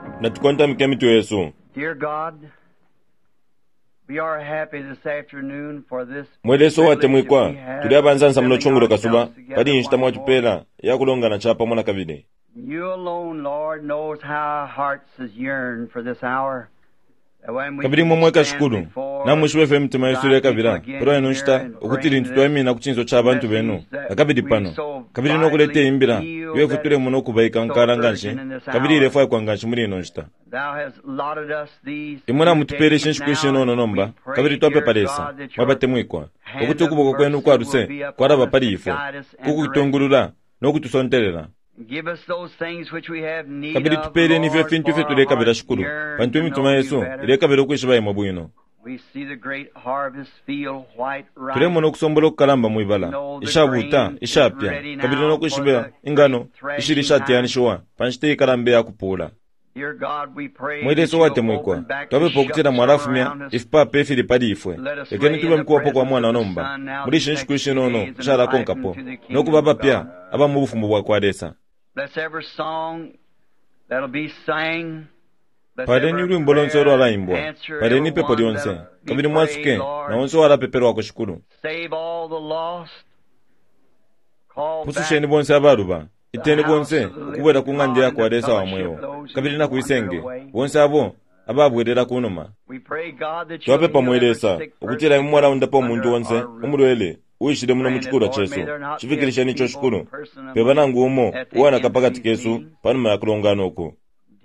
Natukonta mkemitu Yesu. Dear God, we are happy this afternoon for this. Mweleso wate mwikwa, tuli abanzansa mno chungulo kasuba, padi nishita mwachupela, ya kulonga na chapa mwana kavide. You alone, Lord, knows how our hearts has yearned for this hour. Kabiri mweka shukuru, na mwishuwe fe mtima Yesu le kabira, pero enonshita, ukutiri ntutuemi na kuchinzo cha abantu benu, akabidi pano. Kabiri no kulete imbira, yue future muno kubaika nkara nganshi, kabiri irefa kwa nganshi muri enonshita. Imuna mutupere shinshukwishi no nomba, kabiri tuwape paresa, mabate mwikwa. Okutu kuboko kwenu kwa ruse, kwa raba pari ifo. Kuku kitongurula, no kutusonterera. Kabiri tupere ni vya fintu fetu le kabira shukuru. Pantu mituma Yesu, ile kabira kuishiba imabuino. Tule mono kusombolo kalamba muibala. Ishabuta, ishapya. Kabiri no kuishiba ingano, ishirishati yanishuwa. Panshite kalambe ya kupula. Mweleso wate mwikwa. Tuwape pokutira mwarafumia, ifipa pefi lipadi ifwe. Ekeni tuwe mkuwa pokwa mwana nomba. Mulishi nishikuishi nono, shara konkapo. Noku baba pia, aba mubufu mbuwa kwa desa. Bless every song that'll be sang. Padeni ulimbo lonsoro ala imbwa. Padeni pepo lionse. Kabiri mwasuke, na onso ala pepero wako shukuru. Save all the lost. Call Pususheni bonse abaruba. Iteni bonse, ukuweda kungandia kwa desa wa mweo. Kabiri na kuisenge. Bonse abo, ababwedera kunoma. Tuwape pa mwelesa. Ukutira imwara undapo muntu onse, umruele. Uishide muna mchukura chesu. Chifikirisha nicho shukuru. Pebana ngumo, uwana kapakati kesu, panuma ya kulongano ku.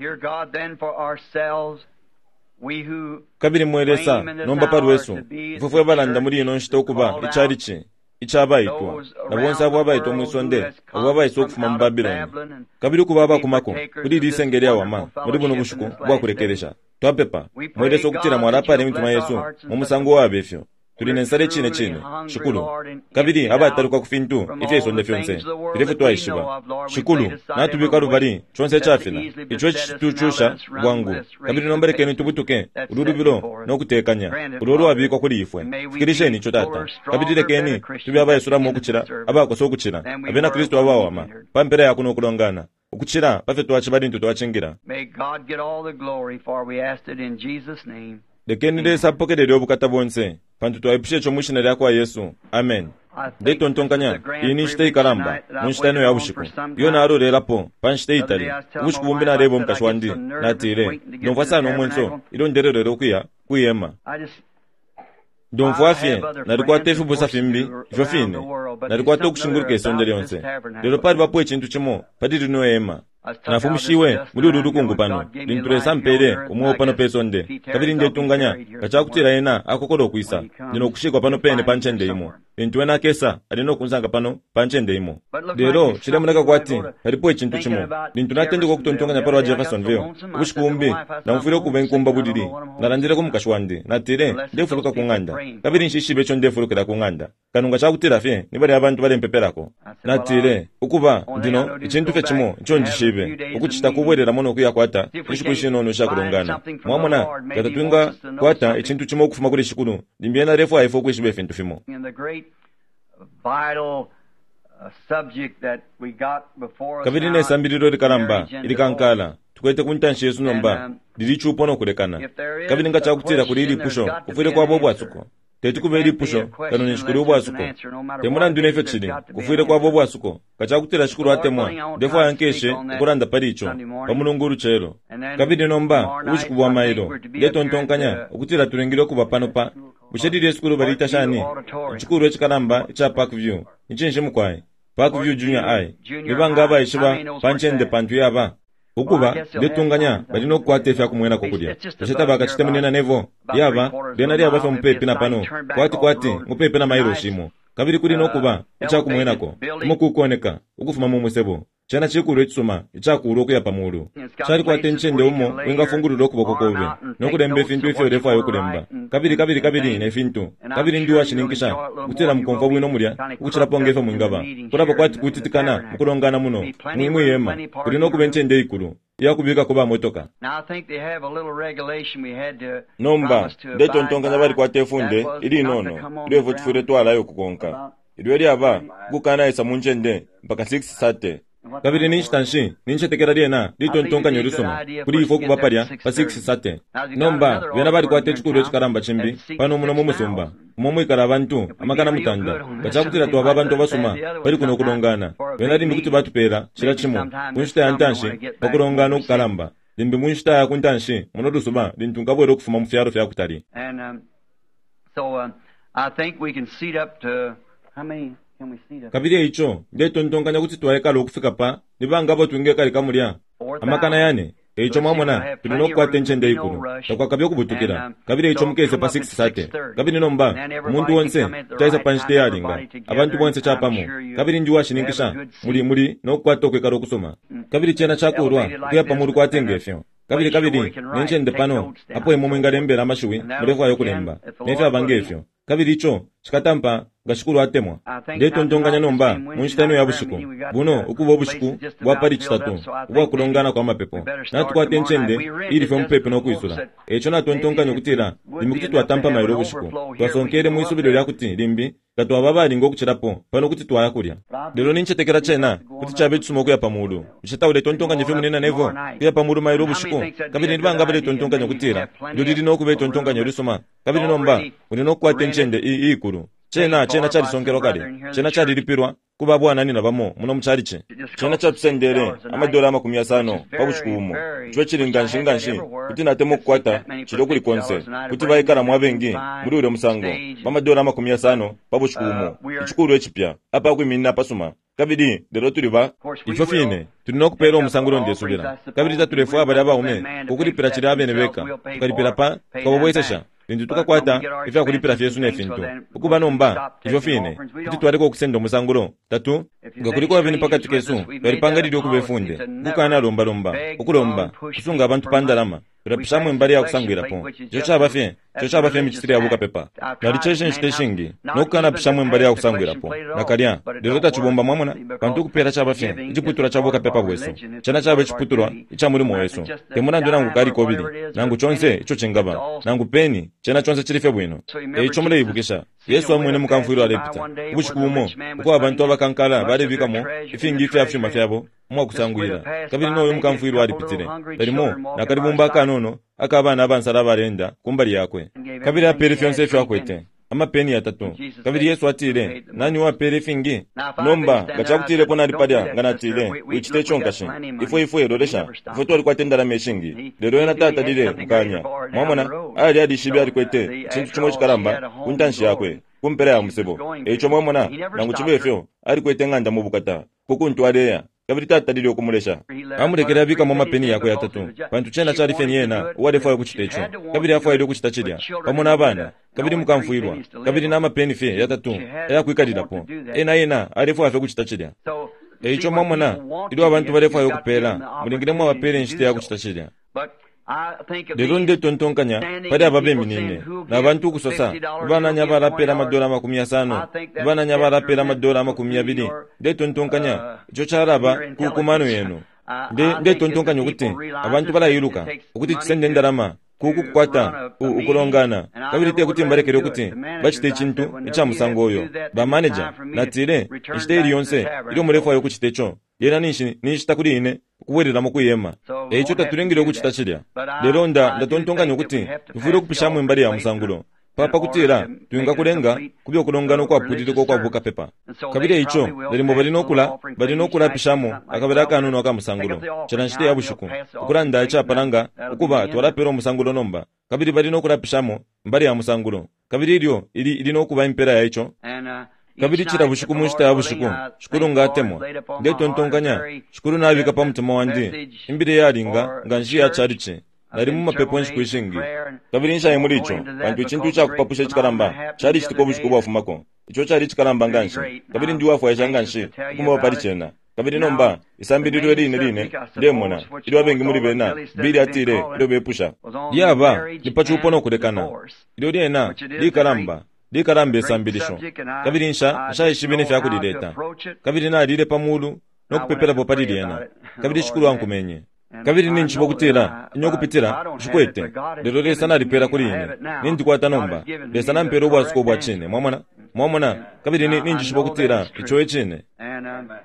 Kabiri mwelesa, nomba paruesu. Ufufwe balanda muri inonshita ukuba, icharichi. Ichaba itwa. Na bonsa abwaba itwa mwisonde, abwaba iso kufuma mbabiloni. Kabiri kubaba kumako, kuri risengeri ya wama, muri bunu bushuku, bwa kurekeresha. Tuwapepa, mwelesa ukutira mwarapa ni mituma Yesu, mumusangu wa abefyo. Tuli nensare chine, shukulu. Kabiri, haba ataruka kufintu, ife sonde fionse. Irefu tuwa ishiba. Shukulu, na tubika rubari, chonse chafila. Ichwe chituchusha, wangu. Kabiri nombere keni tubutuke, ururu bilo, no kutekanya. Ururu wabikwa kuli ifwe. Fikirishe ni chotata. Kabiri lekeni, tubi haba yesura mo kuchira, haba koso kuchira. Abena Kristo haba wama. Pampere ya kuno kulongana. Ukuchira, pafe tuwa chibadi ntu tuwa chingira. May God get all the glory for we asked it in Jesus' name. Lekeni de sapoke de obukata bonse. Pantu tuwaipushe chomushina lya kwa Yesu. Amen. Deito ntonkanya, inishite ikaramba, munshitano ya ushiku. Yona aro relapo, panshite itali. Ushiku bumbina rebo mkashwandi, natire. Donfasa no mwenso, ilo nderero kuyema. Donfwa fie, narikuwa tefu busa fimbi, jofine. Narikuwa toku shingurke sondere onse. Lelo pari bapo echintu chimo, padiri no ema. Na fumishiwe, muri urukungu pano. Linturesa mpere, umuo pano pesonde. Kabiri nje tunganya, kachakutira ena, akokoro kuisa. Nino kushikwa pano pene panchende imo. Lintuena kesa, adino kunzanga pano, panchende imo. Lero, shile munaka kwati, haripo echintu chimo. Lintunatende kwa kutontunganya paro wa Jeffersonville. Ushiku umbi, na mfiro kubenkumba budiri. Narandire kumukashwandi. Natire, ndefuruka kunganda. Kabiri nshishibe cho ndefurukira kunganda. Kanunga chakutira fye, nibali abantu bale mpeperako. Natire, ukuba, ndino, ichintu fe chimo, ncho njishibe. Ukuchita kubwerera mono kuya kwata ishikuishi nono shakulongana mwamona katatuinga kwata ichintu chimo okufuma kuli shikulu limbiena refu aifo kwishibe fintu fimo kabiri ne sambiriro likalamba ilikankala tukwete kuntanshi Yesu nomba lilichupono kulekana kabiri nga chakutira kuli ilipusho kufire kwa bobo asuko Teti kubeli pusho, kanuni shukuru ubu asuko. Temuna ndune ife chini, kufuire kwa bobo asuko. Kachakutira shukuru hatemwa, defo yankeshe, ukuranda paricho, pamununguru chelo. Kabidi nomba, ushikubuwa mailo. Leto ntonkanya, ukutira turengilo kuba panopa. Bushediri shukuru barita shani. Shukuru echikaramba, icha Parkview. Nichinshi mkwai. Parkview Junior High. Nibanga aba ishiba, panchende pantu yaba. Ukuba, letunganya, badino kwate fya kumwena kukudia. Tusheta baka chitemunena nevo. Yaba, denari abafe mpepe na pano. Kwati, mpepe na mairo shimo. Kabiri kudi nokuba, icha kumwena ko. Muku kuoneka, ukufuma mumusebo. Chana chikuru etsuma, icha kuuroku ya pamuru. Chari kwa tenchende umo, wenga funguru loku bokokowe. Nokudembe fintu ifyo refa yokulemba. Kabiri, ne fintu. Kabiri ndiwa shininkisha. Utira mkonfa wino mulia, ukuchira pongefa mwingaba. Kuraba kwati kutitikana, mkurongana muno. Mwimu yema, kuri nokubenchende ikulu. Ya kubika kuba motoka. Nomba, deto ntonga bari kwa tefunde, ili nono. Ilevo tifure twala yo kukonka. Idweli aba, bukana isa munchende, mpaka 6 sate. kabiri ninchitanshi ninchetekera lyena litontonkanya olisoma kuli ifo kubaparya pa 6 nomba bena bali kwate chikulu echikaramba chimbi pano muno mumusumba momwe ikala abantu amakana mutanda kachakutira twaba abantu basoma bali kuno kulongana bena limbi kuti batupera chira chimo kunchita yantanshi bakulongana okukalamba limbi munchita yakuntanshi munodusuba lintungabwera okufuma mufyaro fyakutali. I think we can seat up to how many can we seat up? Kabiri icho ndetontonkanya kuti twayekala okufika pa nibangabo twingekali kamulya amakana yane icho mwamona tulinokwate nchende ikulu takwakabye kubutukira kabiri icho mukeze pa 6 kabiri nomba umuntu wonse taisa panchite yalinga abantu bonse chapamo kabiri ndi washiningisha muli nokwate okwekala okusoma kabiri chena chakulwa kuya pamulu kwatengefyo kabiri nenchende pano apo emomwe ngalembera amashuwi mulefu ayo kulemba nefe abangefyo kabiri icho chikatampa ngashikulu atemwa ndetontonkanya nomba munchitano ya bushiku buno ukuba obushiku bwapali chitatu ubwakulongana kwa mapepo natukwate nchende ili fe mupepe nokwisula echo natontonkanya okutira limbi kuti twatampa mayiro obushiku twasonkere muisubilo lyakuti limbi katwababali ngokuchirapo pano kuti twayakulya lero ninchetekera chena kuti chabe tusuma kuya pamulu uchitaule tontonkanya fe munena nevo kuya pamulu mayiro obushiku kabiri ndibangabale tontonkanya okutira ndulili nokube tontonkanya olisoma kabiri nomba uninokwate nchende ikulu chena chalisongero kale chena chalilipirwa kuba bwana nina bamo muno muchaliche chena chatusendere amadola $50 pabushiku umo chwe chilinganshinganshi kuti natemo kukwata chilo kuli konse kuti bayikala mwabengi muri ule musango pamadola $50 pabushiku umo ichikulu echipya apa kwimina pasuma kabidi lero tuliba ifo fine tulinokupera omusangulo ndesubira kabidi tatulefu abali abaume kukulipira chili abene beka tukalipira pa tukabobwesesha lindu tukakwata ife akulipira fyesu nefintu ukuba nomba ifyo fine kuti twaleko okusenda omusangulo tatu ngakuliko abeni pakati kesu balipanga lili okubefunde kukana lomba okulomba kusunga abantu pandalama tulapishamwe mbali ya kusangwirapo cho chabafe michitiri ya buka pepa nali cheshe nchiteshingi nokukana pishamwe mbali ya kusangwirapo nakalya lero tachibomba mwamona pantu kupera chabafe ichiputura cha buka pepa bwesu chana chabe chiputurwa ichamulimo wesu temuna ndo nangu kali kobili nangu chonse icho chingaba nangu peni chena chonse chilife bwino icho mule ibukisha Yesu amwene mukamfuiro alepita ubushikumo uko abantu abakankala balebikamo ifingi ife afyuma fyabo mwa kusangwira kabiri no mukamfuiro alipitire talimo nakalibumba kanono akabana abansala balenda kumbali yakwe kabiri apere fyonse fyakwete amapeni ya tatu kabiri Yesu atire nani wapere fingi nomba gachakutire kona alipadya nganatire uchite chonkashi ifo erodesha ifo twali kwatendala meshingi lero yana tata dile mukanya mwamona ali adishibi alikwete chintu chimwe chikaramba kuntanshi yakwe kumpera ya musebo echo mwamona nangu chibefyo alikwete nganda mubukata kukuntu aleya kabiri tata dile okumulesha amulekera bika mu mapeni yakwe ya tatu bantu chena chali feni yena walefa kuchitecho kabiri afa ile kuchitachirya pamona abana kabiri mukamfuirwa kabiri na mapeni fe ya tatu yakwikalirapo ena alefa afa kuchitachirya echo mwamona ido abantu balefa yokupera mulingire mwa bapere nshite ya kuchitachirya lero nde tontonkanya pali ababe minene na bantu kusosa bana nyabala pera madola $50 bana nyabala pera madola $20 nde tontonkanya icho charaba kukumano yenu nde tontonkanya kuti abantu balayiruka ukuthi tsende ndalama kukukwata ukulongana kabiri te kuti mbarekere kuti bachite chintu icha musango oyo ba manager natire ishite yonse ilo murefu ayo kuchitecho yena nishita kuri ine kuwerera mu kuyema echo tatulengire kuchitachirya lero ndatontonkanya kuti tufure kupishamwe mbali ya musangulo papa kutira tuinga kulenga kubyo kulongana kwa putiriko kwa buka pepa kabiri icho lelimo balinokula pishamo akabera kanono akamusangulo chananshite ya bushuku ukulanda cha pananga ukuba twalapero musangulo nomba kabiri balinokula pishamo mbali ya musangulo kabiri ilyo ilinokuba impera ya icho kabiri chira bushuku munshita ya bushuku shukuru ngatemwa nde tontonkanya shukuru nabika pa mutima wandi imbire yalinga nganji ya chariche nari mu mapepo nshikwishingi kabiri nshaye muri icho bantu chintu cha kupapusha chikaramba chari chitiko bushuku bwafumako icho chari chikaramba nganshi kabiri ndi wafu ya nganshi kuma pali chena kabiri nomba isambiriro line ndemona ilo abengi muri bena bili atire ilo bepusha yaba lipachupo no kulekana ilo liena likarambe sambilisho kabiri nsha ishibine fyakulileta kabiri na lile pamulu no kupepera popali liena kabiri shukuru wankumenye kabiri ninchibo kutira inyokupitira shikwete lero lesana lipera kuli ine nindikwata nomba lesana mpero bwasuko bwachine mwamona kabiri ninchibo kutira icho echine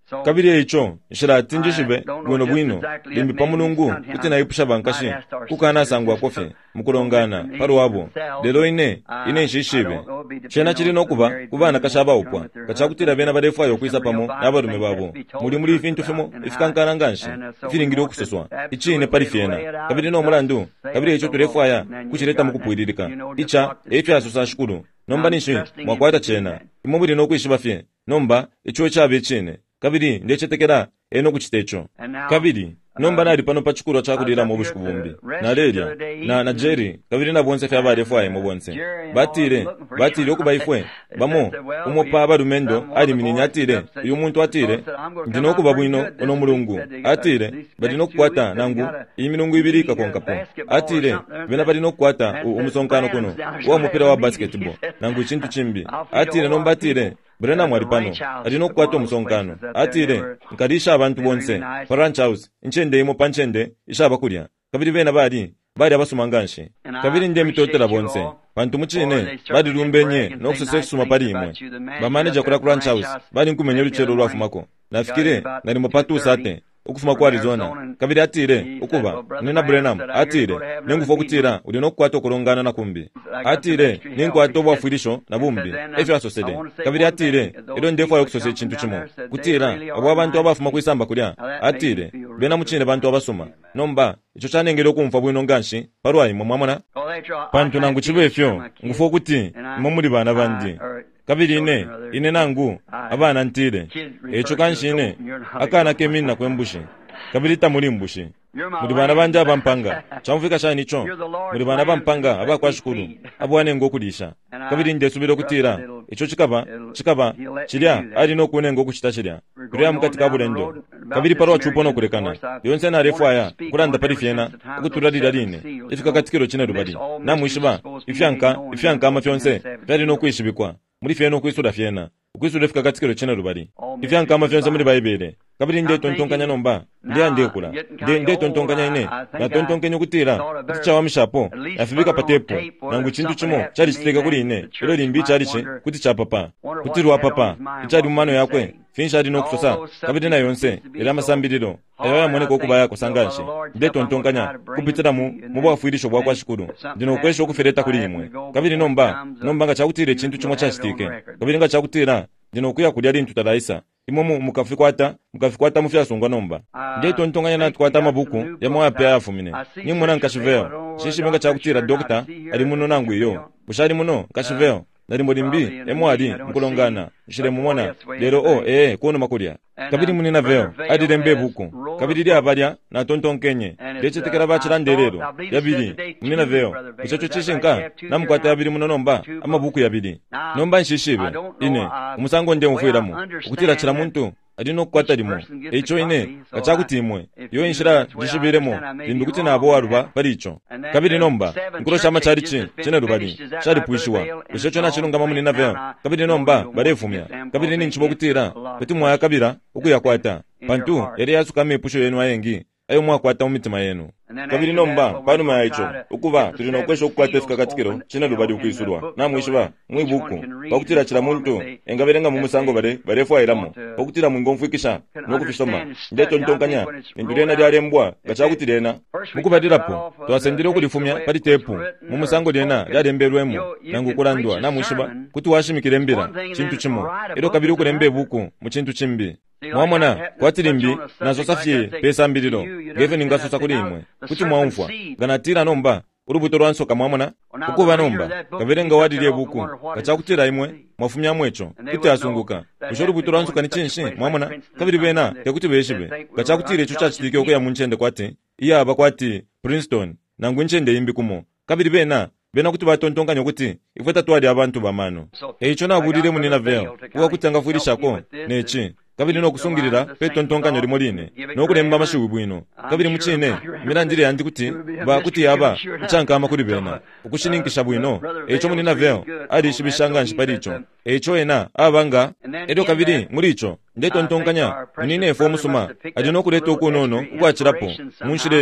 kabiri echo shiratinjishibe bwino limbi pa mulungu kuti naipusha bankashi kukana sangwa kofe mukulongana paruwabo lero ine nshishibe chena chili nokuba kubana kashaba upwa kachakutira bena badefayo kuisa pamo n'abarume babo muri ifintu fimo ifikankana nganshi ifiringiro okusoswa ichine parifena kabiri no mulandu kabiri echo turefaya kuchireta mukupwiririka icha echo yasosa shukuru nomba nishi mwakwata chena imubiri no kwishiba fye nomba icho chabe chine kabiri ndechetekera eno kuchitecho kabiri nomba nali pano pachikuru chakudira mu bushikubumbi na leria na Jerry kabiri na bonse fya badefaye mu bonse batire okuba ifwe bamo umupa abarumendo ali mininya atire uyu muntu atire ndino kuba bwino ono mulungu atire bali no kwata nangu iyi milungu ibiri kakonkapo atire bena bali no kwata umusonkano kono wa mupira wa basketball nangu chintu chimbi atire nomba atire Brena mwari pano alino kwata umusonkano atire nkadisha abantu bonse ranch house inchende imo panchende ishaba kulya kabiri bena bali abasumanganshe kabiri nde mitotera bonse bantu muchine bali rumbenye nokusesesuma pali imwe bamanager kula ranch house bali nkumenye ruchero rwafumako nafikire nali mopatu sate ukufuma kwa Arizona kabiri atire ukuba nina Brenham atire nengufa kutira uli no kwata okulongana na kumbi atire ninkwata obwafuirisho na bumbi efyo asosede kabiri atire ero ndefa yokusose chintu chimo kutira abo abantu abafuma kwisamba kulya atire bena muchine bantu abasoma nomba icho chanengero kumva bwino nganshi parwayi mwamwana pantu nangu chibefyo ngufa kuti muri bana bandi kabiri ine nangu abana ntire echo kanshine akana kemina kwembushi kabiri tamuri mbushi muri bana banja bampanga chamufika shani cho muri bana bampanga abakwashukuru abwane ngokulisha kabiri nde subiro kutira echo chikaba chilya ali no kunengo kuchita chilya kuriya mukati kabulendo kabiri parwa chupono kurekana yonse na refaya kuranda parifyena ukuturalira line ifika katikiro chine rubadi namwishiba ifyanka amafyonse byari no kwishibikwa muri fyeno kwisura fyena ukwisura fika katikiro chine rubadi ifyanka amafyonse muri bayibere kabiri nde tontonkanya nomba nde kula nde tontonkanya ine na tontonkenyo kutira kuti chawa mishapo afibika patepo nangu chintu chimo chali chiteka kuli ine ilo limbi chaliche kuti chapapa kuti rwa papa ichali mumano yakwe finisha ali nokusosa kabiri na yonse ila masambiriro ayo yamoneka okuba yako sanganshi nde tontonkanya kupitira mu bwafuirisho bwa kwashikuru ndino kwesho okufereta kuli imwe kabiri nomba nga chakutire chintu chimo chashitike kabiri nga chakutira ndino kuya kulya lintu tadaisa imomu mukafikwata mufyasungwa nomba nde tontonganya natkwata mabuku yamoya pya yafumine nimona nkashiveo shishimenga chakutira dokta ali muno nangu iyo bushali muno nkashiveo nali mulimbi emwali mkulongana shire mumona lero kuno makulya kabiri munina veo adilembe buku kabiri lya balya na tontonkenye lechetekera bachilanderero yabili munina veo ichocho chishinka namkwata yabili muno nomba amabuku yabili nomba nshishibe ine umusango nde mufwiramu ukutira chira muntu adino kwata limo echo ine kachakutimwe yo inshira jishibiremo limbi kuti nabo waruba palicho kabiri nomba nkuro shama chalichi chene rubali chali puishiwa ichocho na chilungama munina veo kabiri nomba barefumya kabiri ni nchibo kutira kuti mwaya kabira ukuyakwata pantu yari yasukame pusho yenu ayengi ayo mwakwata umitima yenu kabiri nomba pano maicho ukuba tulino kwesho okukwata fika katikiro china rubali ukwisurwa namwishiba mwibuku bakutira chira muntu engaberenga mu musango barefu airamo bakutira mu ngomfukisha nokufishoma ndeto ntonkanya indurena lyalembwa gachakutirena mukubadirapo twasendire kulifumya pali tepu mu musango lyena lyalemberwemo nangu kulandwa namwishiba kuti washimikire mbira chintu chimo ero kabiri ukulembe buku mu chintu chimbi mwamona kwatilimbi nazo safye pesa mbiriro gefe ningasosa kuli imwe kuti mwaumfwa ganatira nomba urubuto rwansoka mwamona ukuba nomba kaverenga wadiliye buku kachakutira imwe mwafumya mwecho kuti asunguka kusho urubuto rwansoka ni chinshi mwamona kabiri bena yakuti beshibe kachakutire icho chachitike okuya munchende kwati iya abakwati Princeton nangu nchende imbi kumo kabiri bena kuti batontonganyo kuti ifeta twali abantu bamano echo nabulire munina veo ukakutanga fuirishako nechi kabiri no kusungirira petontonganyo limo line nokulemba mashiwi bwino kabiri muchine mirandire yandi kuti kuti yaba ichanka kuli bena ukushininkisha bwino echo munina veo ali shibishanga nshipalicho echo ena abanga edo kabiri mulicho ndetontonkanya munine efo musuma adino kuleta okunono ukwachirapo munshireyo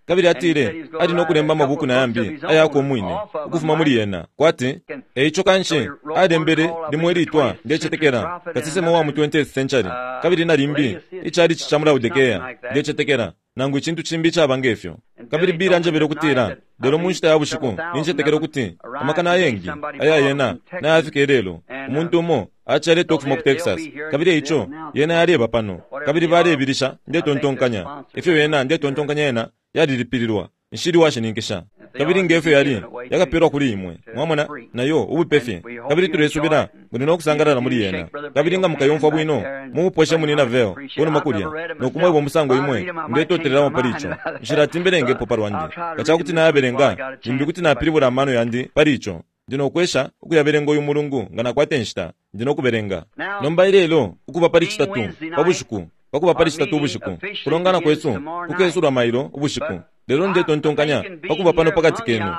kabiri atire ali nokulemba mabuku nayambi ayako mwine ukufuma muri yena kwati eicho kanshi adembere limweritwa ndechetekera kasisema wa mu 20th century kabiri nalimbi ichali chichamura udekeya ndechetekera nangu chintu chimbi chabangefyo kabiri bira njebero kutira dero munshita yabushiku ninchetekero kuti amakana ayengi ayayena na afikerelo umuntu mo achare tokufuma ku Texas kabiri eicho yena yareba pano kabiri barebirisha ndetontonkanya ifyo yena ndetontonkanya yena yadiripirirwa nshiri washe ninkisha kabiri ngefe yali yakapirwa kuri imwe mwamona nayo ubupefe kabiri turesubira muri no kusangarara muri yena kabiri nga mukayumfa bwino muposhe munina veo bono makulya no kumwe musango imwe ndetoterera maparicho nshira timberenge popa rwandi gacha kuti nayaberenga imbi kuti napiribura mano yandi paricho ndino kwesha ukuyaberengo y'umurungu ngana kwatenshita ndino kuberenga nomba irelo ukuba parichitatu babushuku bakuba parichitatu ubushiku kurongana kwesu kukesura mairo ubushiku lero ndetontonkanya bakuba pano pakati kenu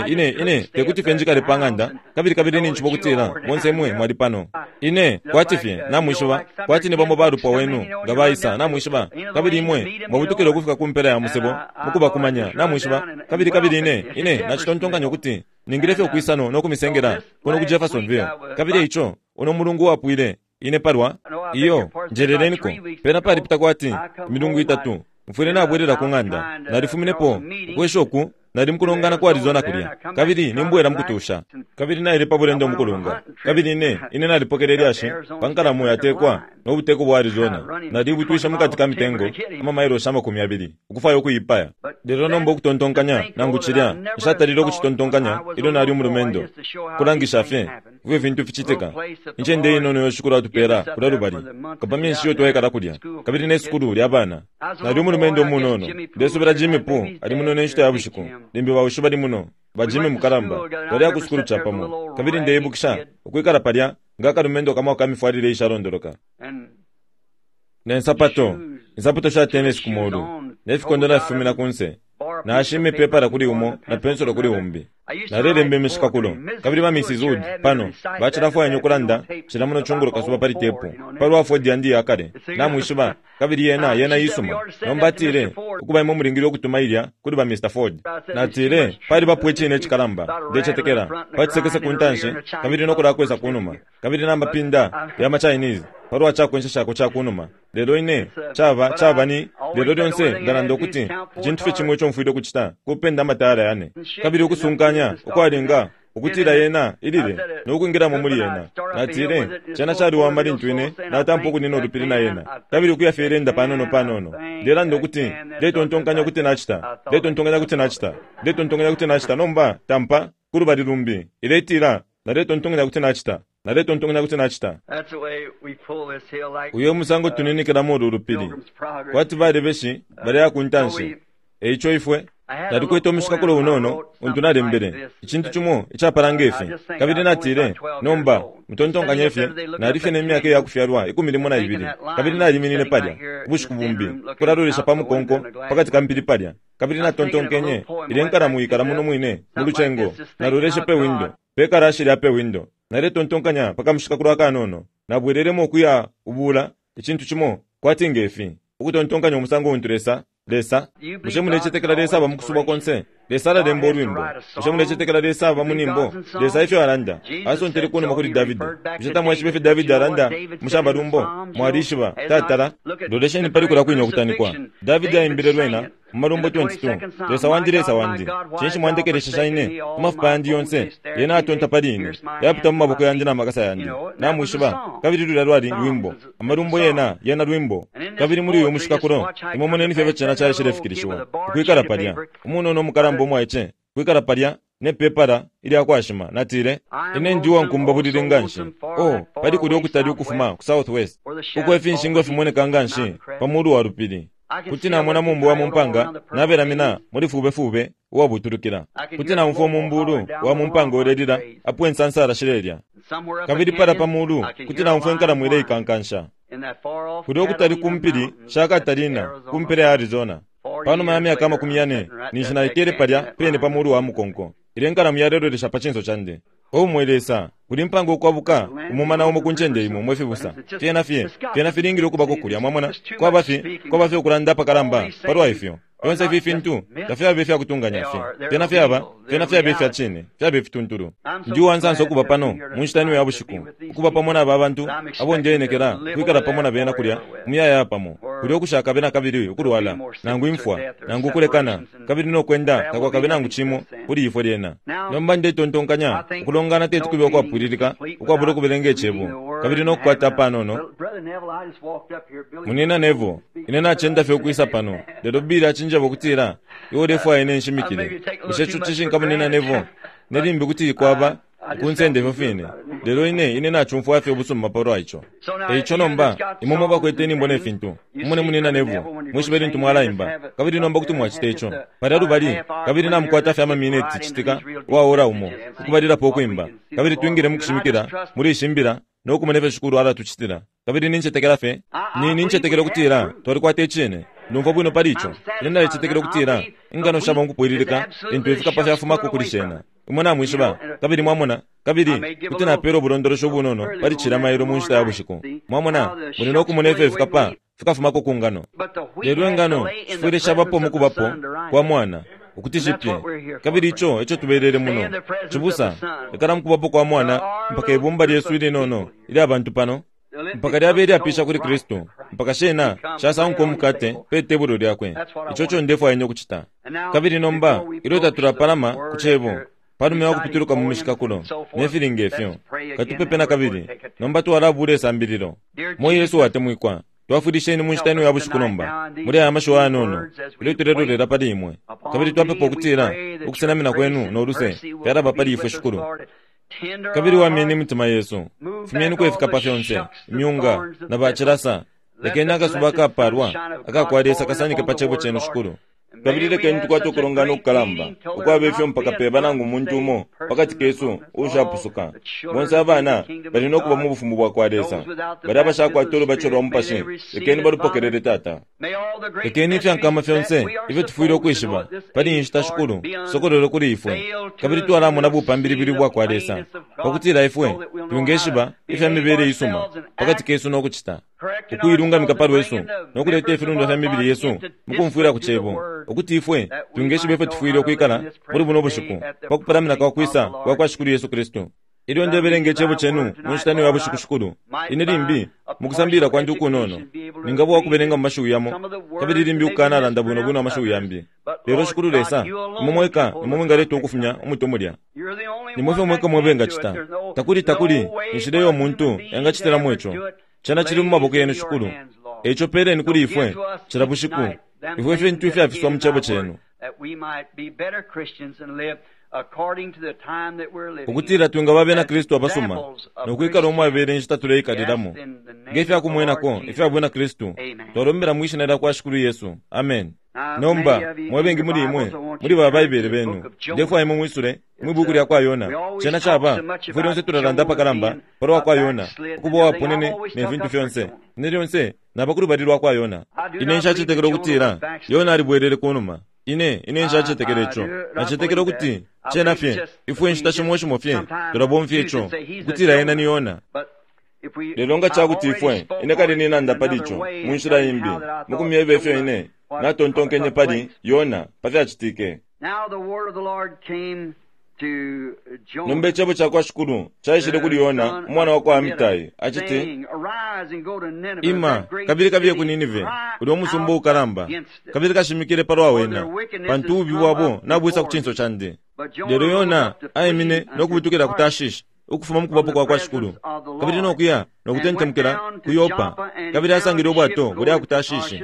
ine tekuti fenjikale panganda kabiri ni nchibo kutira bonse mwe mwali pano ine kwatifye namwishiba kwati ne bombo barupa wenu ngabaisa namwishiba kabiri imwe mwabutukiro kufika kumpera ya musebo mukuba kumanya namwishiba kabiri ine nachitontonkanya kuti ningirefe okwisano no kumisengera kono ku Jeffersonville kabiri icho ono mulungu wapwire ine parwa iyo njerereniko pena pari pitakwati milungu itatu mfure nabwerera kunganda narifuminepo kweshoku nari mkulongana kwa Arizona kulia kabiri nimbwera mkutusha kabiri na ilipa burendo mkulunga kabiri ine naripokereri ashe pankara moya yatekwa no buteko bwa Arizona nari butuisha mukatika mitengo ama mairo shama 200 ukufayo kuyipaya lero nombo kutontonkanya nanguchiria shatariro kuchitontonkanya ilo nari umurumendo kurangisha fe uwe vintu fichiteka nchende ino no yoshukura tupera kula rubari kabamye nshiyo toyekara kulia kabiri ne skulu lyabana nari umurumendo munono desubira Jimmy Pu ari munono nshito yabushiku limbi bawushu bari muno bajime mukaramba bari yakuskuru chapamo kabiri ndeyibukisha ukwikara parya ngakarumendo kama kamifwarire isharondoroka nsapato sha tennis kumodu nefikondona fumina kunse na ashime pepara kuri umo na pensolo kuri umbi na rerembe mishikakulo kabiri ba Mrs. Wood pano bachirafu ya nyokuranda chiramuno chunguro kasuba pari tepu parwa Ford yandi yakare na mwishiba kabiri yena yisuma nombatire ukuba imo muringiro kutumairya kuri ba Mr. Ford na tire pari bapweche ne chikaramba dechetekera patsekese kuntanshe kabiri nokura kweza kunuma kabiri namba pinda ya ma Chinese parwa chakwensha shako chakunuma lero ine chava ni lero donse ndarando kuti chintu chimwe chomfuido kuchita kupenda matara yane kabiri ukusunganya ukwaringa ukutira yena ilire nokungira mu muri yena natire chana chari wa mari ntwine natampo kunino rupiri na yena kabiri kuyaferenda panono lera ndokuti letontonkanya kuti nachita nomba tampa kurubari rumbi iletira na letontonkanya kuti nachita That's the way we pull this hill like uyo musango tunini kira modu rupiri kwati bari beshi bari yakuntanshi eicho ifwe nari kweta omushikakulo unono untunari mbere ichintu chumo ichaparangefe kabiri natire nomba mutontonkanya efe narifye n'emyaka yakufyarwa 12 kabiri nari minine parya ubushiku bumbi kurarurisha pamukonko pakati kampiri parya kabiri natontonkenye irenkara muikara muno mwine muluchengo narureshe pe window pekarashira pe window nare tontonkanya pakamushikakulo akanono nabwereremo kuya ubula ichintu chumo kwatingefi ukutontonkanya umusango unturesa lesa mushemunechetekera lesa bamukusuba konse lesa la dembo rwimbo mushemunechetekera lesa bamunimbo lesa ifyo aranda aso ntere kuno makuri David msheta mwashibefe David aranda mushamba rumbo mwarishiba tatara dodesheni pari kula kwino kutanikwa David aimbire rwena marumbo 22 lesa wandi chenshi mwandekeresha shaine kumafupandi yonse yena atonta parine yapita mu maboko yandi na makasa yandi namwishiba kabiri rurarwari rwimbo amarumbo yena rwimbo kabiri muri uyo mushikakuro imomone nifebe chana cha shirefikirishwa kwikara parya umuntu no mukarambo mwache kwikara parya ne pepara ili akwashima natire ine ndiwa nkumba burire nganshi pari kuri okutari okufuma ku Southwest uko efinshingo fumone kanganshi pamuru wa rupiri kuti namona mumbu wa mumpanga nabera mina muri fube wa buturukira kuti na mfo mumburu wa mumpanga oredira apwe nsansara shireria kabiri para pamuru kuti na mfo nkara mwire ikankansha kuri okutari kumpiri shaka tarina kumpere ya Arizona pano mayami akama 10 nishina ikere parya pene pamuru wa mukonko irenkara muyarero resha pachinzo chande omwelesa kuri mpango okwabuka umumana wo mukunchende imo mwefibusa fiena firingiro kubako kulya mwamona kwabafi okulanda pakaramba parwa ifyo yonse fifintu tafya befya kutunganya fe pena fya befya chine fya befitunturu ndi wansanso kuba pano munchitani we abushiku kuba pamona aba abantu abo ndenekera kwikala pamona bena kulya muyaya pamo kuli okushaka bena kabiri ukulwala nangu imfwa nangu kulekana kabiri no kwenda takwa kabena nguchimo kuli ifo lyena nomba nde tontonkanya kulongana tetu kubi kwa puririka kwa bulo kubelenge chebo kabiri no kwata pano no munena nevo inena chenda fe kuisa pano lero bira chinja bokutira yode fwa ene nshimikire ushechu chishinka munena nevo nerimbi kuti kwaba kunsende fofine lero ine na chumfu afi obusuma paro aicho eicho nomba imomo bakweteni mbone fintu mune munena nevo mushiberi ntumwala imba kabiri nomba kuti mwachitecho padaru bali kabiri na mkwata fya minute chitika wa ora umo kubalira poko imba kabiri twingire mukushimikira muri shimbira no kumeneve shukuru ala tuchitira kabiri ninche tekera fe ninche tekera kutira tori kwate chene numva bwino palicho nena lechitekera kutira ingano shaba ngupoiririka into ifika pa afuma ko kulishena umona mwishiba kabiri mwamona kabiri kutina pero burondorosho bunono palichira mayiro munshita yabushiko mwamona muri no kumeneve ifika pa fika fuma ko kungano lero ngano shifure shaba po mukubapo kwa mwana ukutishipye kabiri echo tuberere muno chibusa ekara mukubapo kwa mwana mpaka ibumba Yesu ile nono ile abantu pano mpaka lyaberi apisha kuri Kristo mpaka shena shasa nko mukate pete buro lyakwe ichocho ndefu ayenye kuchita kabiri nomba irota turapalama kuchebo parume wa kupituruka mu mishikakulo nefilinge fyo katupepe na kabiri nomba tu arabure sambiriro mo Yesu atemwikwa twafudisheni munshitani ya bushukunomba muri aya masho anono ile turero rera padi imwe kabiri twapepo kutira ukusenamina kwenu no ruse yaraba padi ifo shukuru kabiri wa meni mutima Yesu fimeni ko ifika pa fyonse myunga na bachirasa lekenya kasubaka parwa akakwadesa kasanyike pachebo chenu shukuru kabiri lekenya tukwato kurongana ukalamba ukwabe fyo mpaka peba nangu muntumo pakati kesu ushapusuka bonsa abana bali no kuba mu bufumu bwa kwadesa bari abashaka atoro bachoro mpashe lekenya barupokerere tata lekenya fyankama fyonse ife tufuiro kwishiba pali inshita shukuru sokorero kuri ifwe kabiri twaramu nabu pambiri biri bwa kwadesa pakutira ifwe tungeshiba ifya mibere isuma pakati kesu no kuchita ukuyirunga mikaparo Yesu no kulete ifirundo fya mibiri Yesu mukumfuira kuchebo okuti ifwe tungeshibe fe tufuire kwikana muri buno bushuku pakuparamina kwa kwisa kwa shukuru Yesu Kristo ilo ndeberenge chebo chenu munshitani wa bushukushukuru inirimbi mukusambira kwa nduku nono ningabo wakuberenga mashu yamo kabiri rimbi ukana randa buno mashu yambi lero shukuru lesa momweka momwengare tokufunya umutomulya nimwefe mweka mwebenga chita takuri nishide yo muntu yanga chitera mwecho chana chiri mu maboko yenu shukuru echo pere ni kuri ifwe chirabushiku ifwe fe ntu ifya afiswa mchebo chenu ukutira tunga babe na Kristo abasuma nokwikara omwe abere nshitature ikadiramo ngefya kumwena ko ifya bwena Kristo torombera mwishinira kwa shukuru Yesu amen nomba mwebengi muri imwe muri baba ibere benu ndefu ayimo mwisure mwibuguri kwa Yona chena chaba ifwe nse turaranda pakalamba paro kwa Yona kubo waponene nevintu fyonse nirionse nabakuru badirwa kwa Yona inensha chitekero kutira Yona ari bwerere kunuma ine nshache tekerecho nachetekero kuti chena fye ifwe nshitashimosho mofye turabomfye cho kutira yena niona lelonga chakuti ifwe ine kali nina ndapadicho munshira imbi mukumye befyo ine na tontonkenye padi Yona pafya chitike nombe chabo chakwa shukuru chaishire kuri Yona mwana wako Amitai achiti ima kabiri ku Ninive uri omusumbu ukaramba kabiri kashimikire parwa wena pantu ubi wabo nabwisa kuchinso chande lero Yona ayimine nokubitukira kutashish ukufuma mukubapo kwa shukuru kabiri nokuya nokutentemkera kuyopa kabiri asangire obwato buri akutashishi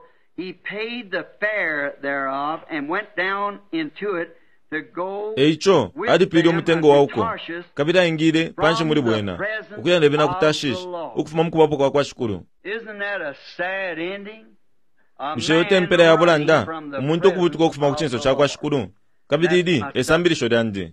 eicho adi pili omutengo wauko kabira ingire panshi muri bwena ukuyande bina kutashish ukufuma mukubapo kwa shukuru msheyote mpera ya bulanda umuntu okubutuka okufuma kuchinso chakwa shukuru kabiridi esambiri shodandi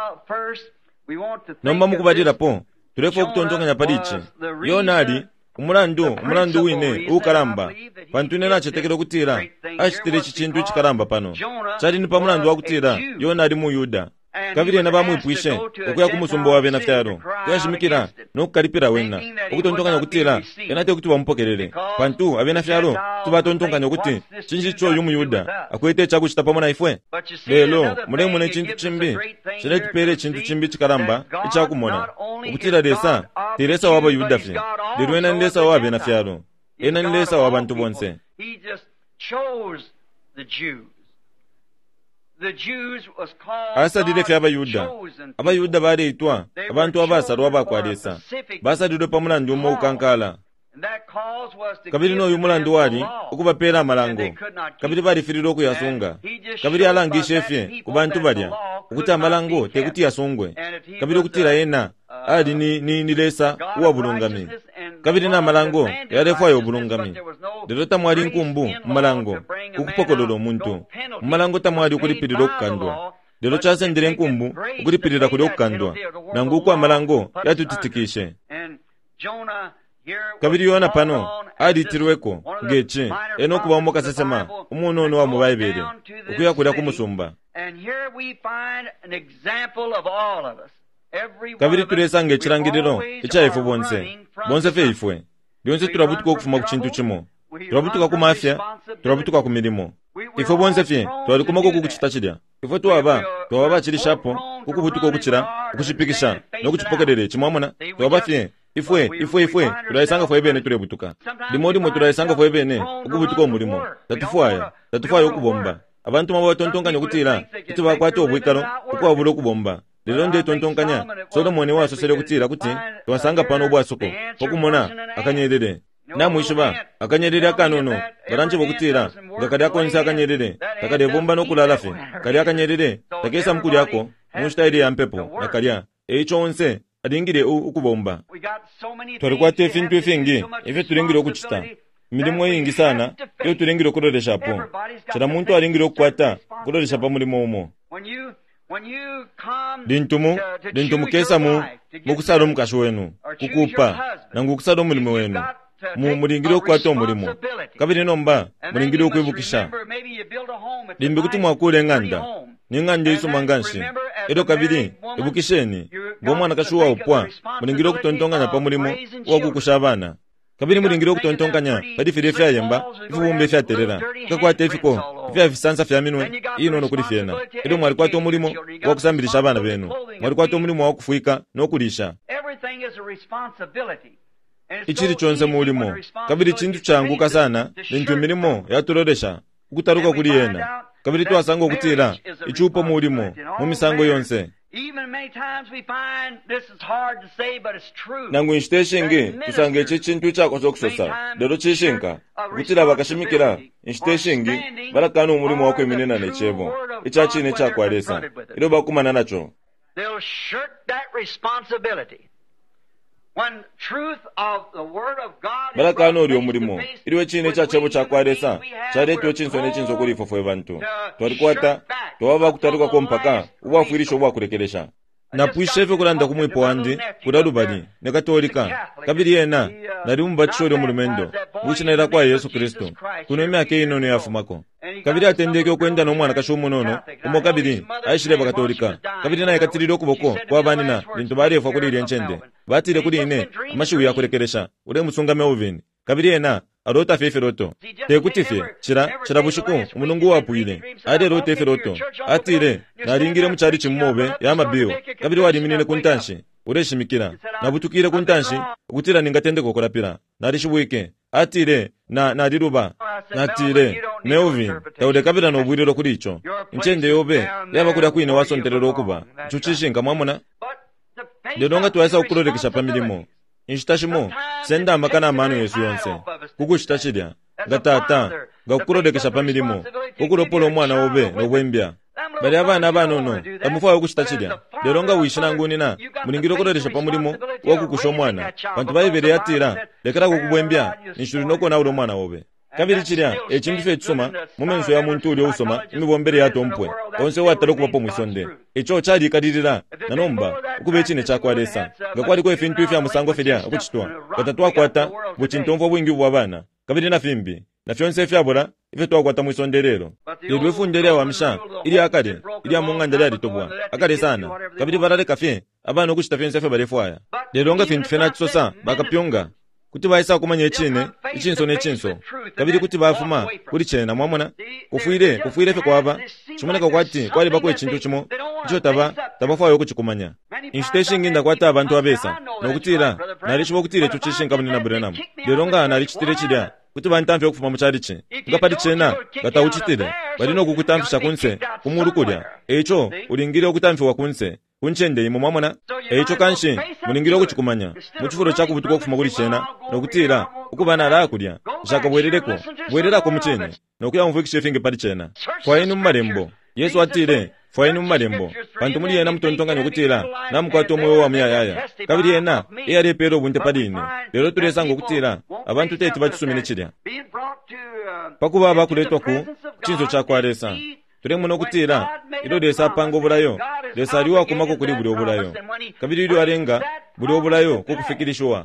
nomba mukubadira po turefo okutonjonganya padiche Yona ali umulandu wine ukaramba pantune nachetekero kutira achitire chichintu chikaramba pano chali ni pamulandu wakutira Yona ali mu Yuda kabiri ena bamwipwishe okuya kumusumba wa bena fyaro kuyashimikira nokukalipira wena okutontonganya okutira enate okuti bamupokerere pantu abena fyaro tubatontonganya okuti chinji cho y'umuyuda akwete chakuchita pamwe na ifwe lelo mulemu ne chintu chimbi chiretipere chintu chimbi chikaramba ichakumona okutira lesa tiresa waba yuda fye lero ena nlesa wa bena fyaro ena nlesa wa bantu bonse. asadire fye abayuda bareitwa abantu abasarwa bakwalesa basadire pamulandu omo ukankala kabiri n'oyu mulandu wali okubapera amalango kabiri barifirira okuyasunga kabiri alangishe fye ku bantu balya okuti amalango tekuti yasungwe kabiri okutira yena ali ni lesa uwa bulungami kabiri n'amalango yarefayo obulungami lero tamwali nkumbu mumalango ukupokolola omuntu mumalango tamwali okulipirira okukandwa lero kyasendere nkumbu okulipirira kuli okukandwa nanguku amalango yatutitikishe kabiri yona pano aditirweko ngeki enokuba omukasesema umuntu ono wa mu Baibuli okuyakulya kumusumba kabiri tulesanga ekirangiriro ekyaife bonse fe ifwe byonse turabutuka okufuma ku kintu kimu turabutuka ku mafya turabutuka ku mirimo ifwe bonse fye twalikumako kukuchita kirya ifwe twaba kiri shapo kukubutuka okukira okushipikisha n'okuchipokerere kimwamuna twaba fye ifwe turayisanga fwe bene turebutuka limodimo turayisanga fwe bene okubutuka omulimo tatufuayo okubomba abantu mabo batontonganya okutira iti bakwate obwikalo okuwabula okubomba lero nde tontonkanya Solomoni wasosere okutira kuti twasanga pano obwasoko okumona akanyerere namwishiba akanyerere akanono baranje bokutira ngakali akonisa akanyerere takade bomba nokulala fe kali akanyerere takesa mkuli yako mushitairi ya mpepo nakalya echo onse adingire ukubomba twalikwate efintu efingi ife tulingire okuchita milimo yingi sana yo tulingire okuloresha po chira muntu alingire okukwata kuloresha pa mulimo omo dintumu kesa mukusala omukashi wenu kukupa nangu okusala omulimo wenu mulingire okukwata omulimo kabiri nomba mulingire okwibukisha limbi kuti mwakule enganda n'enganda eisumanganshi ero kabiri ebukisheni ng'omwana kashuwa opwa mulingire okutontonganya pa mulimo wakukusha abana kabiri mulingire okutontonganya padifire fyayemba ifubumbe fyaterera kakwata efiko fyafisansa fyaminwe inono kuli fyena ero mwalikwata omulimo wakusambirisha abana benu mwalikwata omulimo wakufuika n'okulisha ichiri chonse mulimo kabiri chintu changuka sana nintu milimo yatuloresha kukutaruka kuli yena kabiri twasanga okutira ichupo mulimo mumisango yonse nangu inshiteshingi tusanga echi chintu chakosa okusosa lero chishinka kutira bakashimikira inshiteshingi barakana omulimo wakweminena nechebo ichachine chakwalesa ilo bakumana nacho barakana ori omulimo iliwe chine chachebo chakwalesa charetwe chinso nechinso kuli ifofwe bantu twalikwata twaba kutaruka ko mpaka ubwafuirisha ubwakurekeresha napwishefe kulanda kumwipo wandi kudalubali nekatolika kabiri yena nali mubachori omulumendo uchinaira kwa Yesu Kristo kuno emyaka inono yafumako kabiri atendeke okwenda n'omwana kashomunono umo kabiri aishireba katolika kabiri naye katirire okuboko kwa banina bintu barefa kuli lyenchende batire kuli ine amashiwu yakurekeresha ule musunga Melvin kabiri yena arota feferoto tekutifye chira bushiku umunungu wapwile ade rote feferoto atire naringire muchari chimmobe yamabiyo kabiri waliminine kuntanshi ureshimikira nabutukire kuntanshi ukutira ningatende kokorapira narishibwike atire nadiruba natire Melvin taude kabira nobwiriro kuri icho inchende yobe yaba kuri kwine wasonterero okuba chuchishinga mwamona ndonga twasa okulorekisha pamilimo inshitashimo senda amakana amano Yesu yonse kukushitashirya gatata gakukurodekesha pamilimo kukuropola omwana wobe nobwembya bali abana banono amufayo kushitashirya lero nga wishina ngunina mulingiro kurodesha pamulimo wakukusha omwana bantu bayibere yatira lekera kukubwembya inshuri noko na ule omwana wobe kabiri chirya echindu fe tusoma mumenso ya muntu uli usoma imibombere yatompwe onse watalo kubapo mwisonde echo chali kadirira nanomba ukube chine chakwalesa ngakwali ko efintu ifya musango felya okuchitwa katatwa kwata buchintomvo bwingi bwabana kabiri na fimbi na fyonse fyabula ife twakwata mwisondelero lero ifundele awamsha ili akale ili amung'anda lyali tobwa akale sana kabili balale kafye abana okuchita fyonse fye balefwaya lero nga fintu fena chisosa bakapyonga kuti baisa kumanya ichinso nechinso kabili kuti bafuma kuli chena mwamona kufuire fe kwaba chimoneka kwati kwali bakwe chintu chimo icho tabafwayo kuchikumanya instation nda kwata abantu abesa nokutira nali chibokutire chuchishinga munina Branham lero nga nali chitire chidya kuti bantamfe okufuma muchalichi ngapati chena gatauchitire balino kukutamfisha kunse kumulukulya echo ulingire okutamfiwa kunse kunchende imo mwamona echo kanshi mulingire okuchikumanya muchifulo chako butuko okufuma kuli chena nokutira ukubana alakulya shaka bwererako muchene nokuya mvukishe finge pali chena fwainu mmalembo Yesu atire fwainu mmalembo pantu muli yena mtontonga nokutira namukwato moyo wa muyayaya kabili yena eyali epero bunte paline lero tulesa ngokutira abantu teti bachisumine chilya pakuba bakuletwa ku chinzo chakwalesa tulemu nokutira ilo lesa apanga obulayo lesa aliwa kumako kuli buli obulayo kabili ilo alenga buli obulayo kukufikirishwa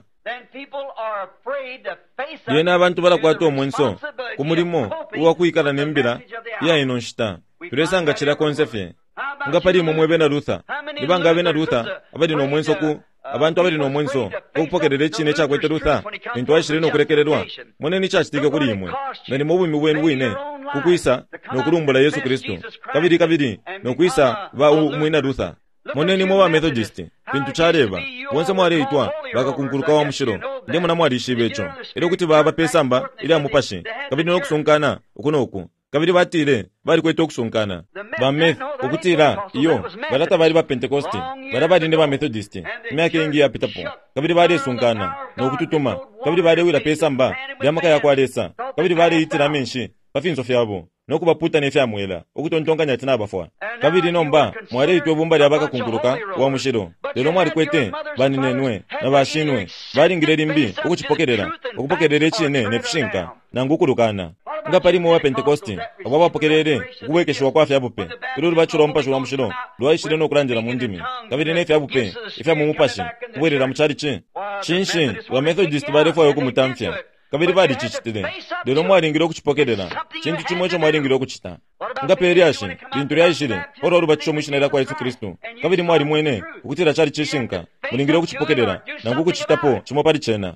yena abantu balakwata omwenso kumulimo uwakuikala nembira ya ino nshita tulesa nga chila konsefye nga pali momwe bena Luther nibanga bena Luther abali no mwenso ku abantu abali no mwenso okupokerere chine cha kwete Luther bintu ashirino kurekererwa moneni cha chitike kuli imwe nani mubumi wenu wine kukwisa nokulumbula Yesu Kristo kabiri nokwisa ba umwina Luther moneni mwa Methodist bintu chareba wonse mwale itwa bakakunkuluka wa mushiro ndemo na mwali shibecho ero kuti baba pesamba ili amupashi kabiri nokusunkana ukunoku kabiri batire bali kwete okusunkana bameth okutira iyo balata bali ba Pentecost bali ne ba Methodist myake ingi yapitapo kabiri bali sunkana nokututuma kabiri bali wira pesamba byamaka yakwalesa kabiri bali itira menshi bafinzo fyabo nokubaputa ne fyamwela okutontonkanya tina abafwa kabiri nomba mwale itwe bumba lyabaka kunkuluka wa mushiro lero mwali kwete baninenwe na bashinwe bali ngireri mbi okupokerera chine ne fshinka nangukulukana nga pali mu wa Pentecost obaba pokerere kuwekeshwa kwa fyabupe lero bachiro mpasho wa mushiro lwaishire no kulanjira mu ndimi kabiri ne fyabupe ifya mu mupashi kubwerera mu chali chinshi wa Methodist barefwa yo kumutamfya kabiri bali chichitire lero mwalingira okuchipokerera chintu chimwe cho mwalingira okuchita nga periashi bintu lyashire oro bachicho mushinira kwa Yesu Kristo kabiri mwali mwene ukutira chali chishinka mulingira okuchipokerera nangu kuchitapo chimo pali chena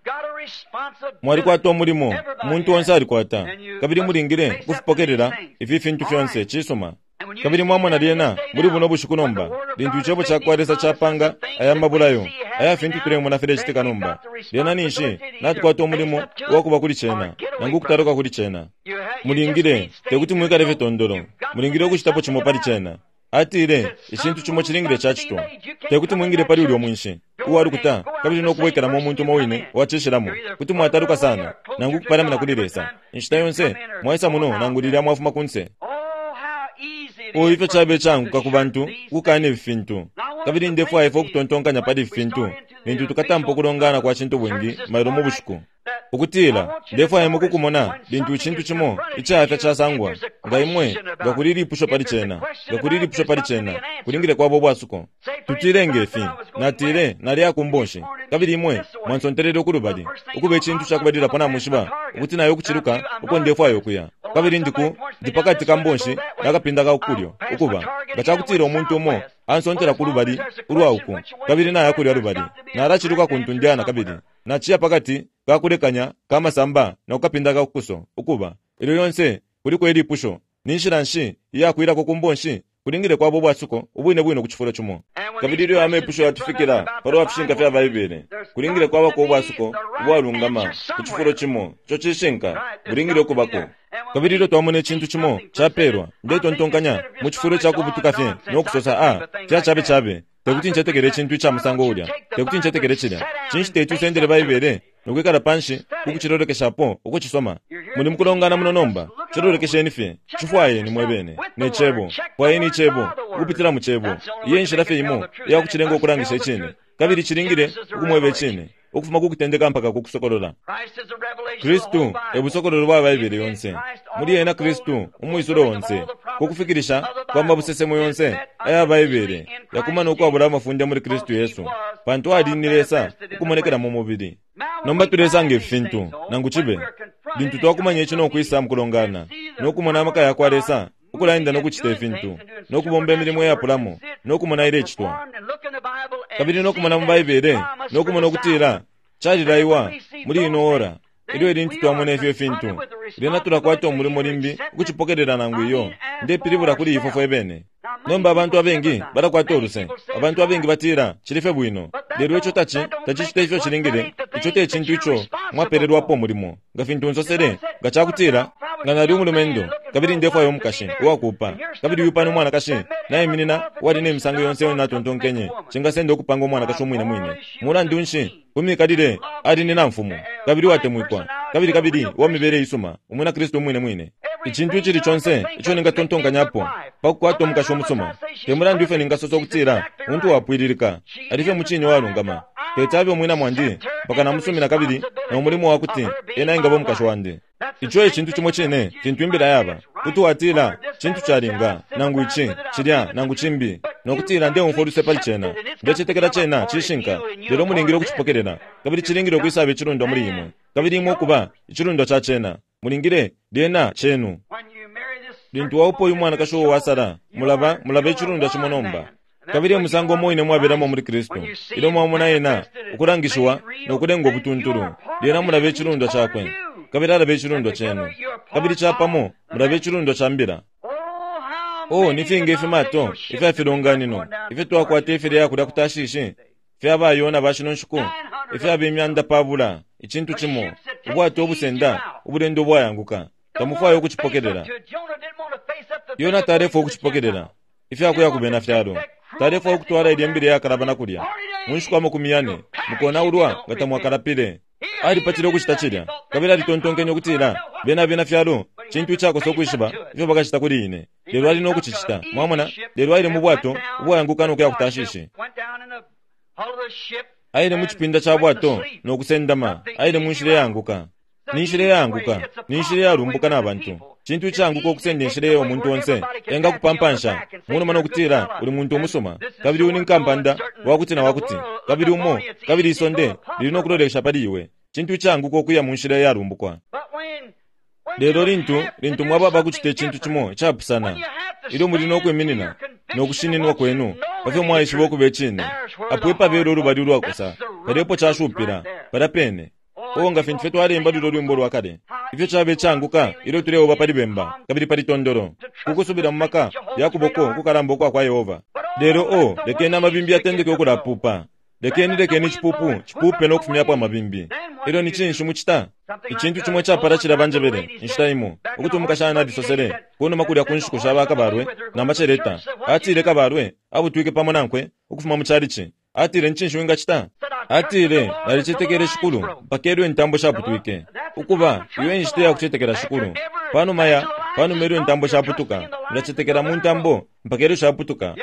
mwali kwato mulimo muntu wonse ali kwata kabiri mulingire kufupokerera ififintu fyonse chisoma kabiri mwamona lyena muri buno bushukunomba bintu chebo chakwalesa chapanga ayambabulayo ayafintu tulemo na fere chitikanomba lyena nishi natukwato mulimo wakuba kuli chena nangu kutaroka kuli chena mulingire tekuti mwikale vetondoro mulingire okuchitapo chimo pali chena atire ichintu chimo chilingire chachito tekuti mwingire pali uli omwinshi uwali kuta kabiri nokubwekera mu muntu mowine wachishiramo kuti mwataruka sana nangu kupala mna kuliresa nshita yonse mwaisa muno nangu lili amwafuma kunse oife chabe changu kakubantu ukane vifintu kabiri ndefu haifo kutontonkanya padi vifintu bintu tukatampo kulongana kwa chintu bwengi mairo mubushuku ukutila ndefu haimu kukumona bintu chintu chimo ichaata chasangwa nga imwe gakuliri pusho pali chena kulingire kwa bobo asuko tutirenge fi natire nali akumbonshi kabiri imwe mwansonterere okulubali ukube chintu chakubadira pana mushiba ukuti nayo kuchiruka uko ndefu hayo kuya kabiri ndiku dipakati kambonshi nakapinda kaukulyo ukuba gachakutira omuntu omo ansontera kulubali urwa uku kabiri nayo akuli alubali na arachiruka kuntundiana kabiri na chia pakati kakulekanya kama samba na ukapinda kaukuso ukuba ilo yonse kuliko eri pusho nishiranshi yakwira kukumbonshi kulingire kwa bobo asuko ubwine kuchifura chumo kabiri ilo ame pusho yatufikira paro afshinka fya baibele kulingire kwa bako bobo asuko ubwalungama kuchifura chumo chochishinka kulingire kubako kabiri ilo twamone chintu chimo chaperwa ndeto ntonkanya muchifuro chakubutuka fye nokusosa chabe tekuti nchetekere chintu cha musango ulya tekuti nchetekere chilya chinchitetu sendere baibele nokwekala panshi kukuchirorekeshapo ukuchisoma muli mukulongana munonomba chirorekesheni fye chifwaye ni mwebene nechebo fwayeni chebo ukupitira muchebo iye nshira fye imo yakuchirenga okulangisha chine kabiri chilingire ukumwebe chine okufuma kukutendeka mpaka kukusokolola Kristu ebusokololo bwa baibele yonse muri yena Kristu umwisuro wonse kukufikirisha kwamba busesemo yonse aya baibele yakumana uko abura mafunde muri Kristu Yesu pantu adinilesa ukumonekera mu mubiri nomba tulesa ngefintu nanguchibe bintu twakumanya ekyo n'okuyisa mu kulongana n'okumona amaka yakwalesa okulayinda n'okuchita efintu n'okubomba emirimu eyapulamu n'okumonayira ekitwa kabiri n'okumona mu bayibuli n'okumona okutiira kyalirayiwa muri ino ora ilo elintu twamona efyo efintu lena tulakwata omulimo limbi okukipokerera nangu iyo ndepiribula kuli ifofo ebene nomba abantu abengi balakwata oluse abantu abengi batira kilife bwino lero ekyo takikita ifyo kilingire ekyo te ekintu ikyo mwapererwapo omulimo nga fintu nsosere nga kyakutira nga nali omulumendo kabiri ndefu ayo omukashi owakupa kabiri yupana omwana kashi naye minina walina emisango yonse yona tontonkenye kingasende okupanga omwana kashi omwine mula ndunshi kumikadire ali nina mfumu kabiri watemwikwa kabiri wamibere isuma omwana Kristo mwine ikintu ikiri kyonse ekyo ninga tontonkanyapo pakukwata omukashi omusuma temula ndife ningasosa okutira omuntu wapwiririka alife mukinyi walungama ketabi omwina mwandi mpaka namusumira kabiri n'omulimo wakuti ena ingabo omukashi wandi icho ekintu kimwe kine kintu imbira yaba kuti watira kintu kyalinga nangu ichi kirya nangu chimbi nokutira nde umfoluse pali chena ndechetekera chena chishinka lero mulingiro kuchipokerera kabiri chilingiro kuisaba echirundo muri imwe kabiri imwe kuba echirundo cha chena mulingire lyena chenu lintu waupo umwana kasho wasara mulaba echirundo chimonomba kabiri musango moine mwabiramo muri Kristo ilo mwamuna yena ukurangishwa nokudenga obutunturu lyena mulaba echirundo chakwe kabiri alabe echirundo chenu kabiri chapamo mulabe echirundo chambira nifinge ife mato ife afilonganino ife twakwata ife lya kuda kutashishi ife abayona bashino nshuku ife abemyanda pabula ikintu kimo ubwato obusenda ubulendo bwayanguka tamufayo okuchipokerera yona tarefu okuchipokerera ife akuya kubena fyalo tarefu okutwala edyembire yakarabana kulya munshukamo kumiyane mukona urwa gatamwakarapire ali patire okuchita chirya kabira litontonkenye okutira bena fyalo kintu chako sokuishiba ivyo bakachita kuli ine lero ali nokuchichita mwamona lero ali mu bwato ubwayanguka nokuya kutashishi aile muchipinda cha bwato nokusendama aile munshire yanguka ninshire yarumbuka n'abantu kintu changuka okusenda enshire omuntu onse enga kupampansha muno mano kutira uli muntu omusoma kabiri uninkampanda wakuti kabiri umo kabiri isonde lino kulolesha paliwe kintu changuka okuya munshire yarumbukwa lero lintu mwababa kuchite kintu kimo chapusana ilo mulino okweminina nokushininwa kwenu pavyo mwaishiwa okubechine apwepa bero lubali lwakosa kadepo chashupira parapene nga fintu fetu alemba lilo lwimbo lwakale ivyo chabe changuka ilo tuleo bapali bemba kabiri pali tondoro kukusubira mumaka yakuboko kukarambo kwa Yehova lero lekena mabimbi atendeke okulapupa lekeni chipupe nokufumyapo amabimbi ilo ni chinshu muchita ikintu chimwe chapara chirabanje nshitaimo okuti omukashana nadisosere kuno makulya kunshuku shabaka barwe namachereta atire kabarwe abutwike pamo nankwe okufuma mucharichi atire nchinshu inga chita atire nalichitekere shikulu pakerwe ntambo shaputwike ukuba iwe nshite ya kuchitekera shikulu pano merwe ntambo shaputuka ngachitekera muntambo mpakerwe shaputuka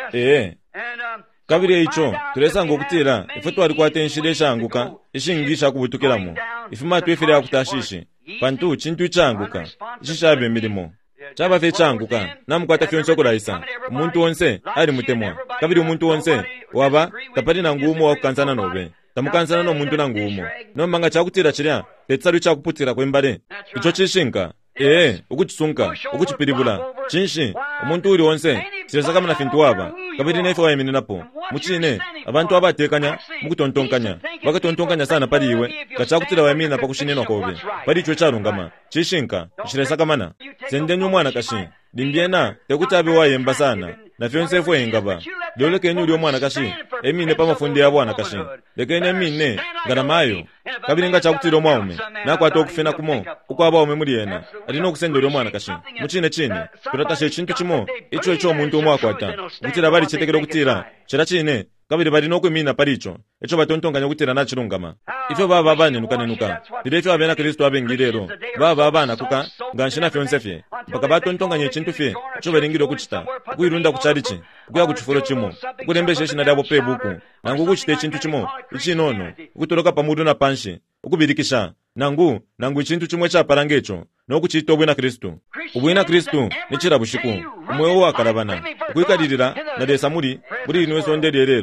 kabiri icho tulesanga okutira ife twali kwate enshire shanguka ishingisha kubutukiramo ife matu ifire akutashishi pantu kintu changuka ishishabe emirimo chabafe changuka namukwata fyonse okulaisa omuntu wonse ali mutemwa kabiri omuntu wonse waba tapali nanguumo wakukansana nobe tamukansana n'omuntu nanguumo nombanga chakutira chirya tetsalu chakuputira kwembale icho chishinka ukuchisunka ukuchipiribula chinshi omuntu uli wonse sirasaka mana fintu waba kabiri nefe wayimininapo muchine abantu abatekanya mukutontonkanya bakatontonkanya sana pali iwe kachakutira wayimina pakushinenwa kobe pali icho charungama chishinka shirasaka mana sendenyu mwana kashi limbiena tekutabe wayemba sana na fyonsefu engaba lolo kenyu uli omwana kashi emine pamafundi ya bwana kashi lekene emine garamayo kabiri nga chakutira omwaume nakwata okufena kumo ukwaba ome muri yena alina okusenda uli omwana kashi muchine tulatasha ekintu kimo icho omuntu omwe akwata okutira bali chitekera okutira chira chine kabiri balina okwemina palicho echo batontonganya okutira nachirungama ife baba abanenuka lilefyo abena Kristo abengirero baba abana kuka nganshina fyonsefye mpaka batontonganya ekintu fye echo balingire okuchita kuirunda kuchalichi kuya kuchifuro chimo kulembesha eshina lyabo pebuku nangu kuchita ekintu kimo ichinono ukutoloka pamudu na panshi ukubirikisha nangu ekintu kimwe chaparanga echo nokuchita obwina Kristo nichira bushiku umwewo wakarabana ukwikalirira nalesa muri lino esonde lyerero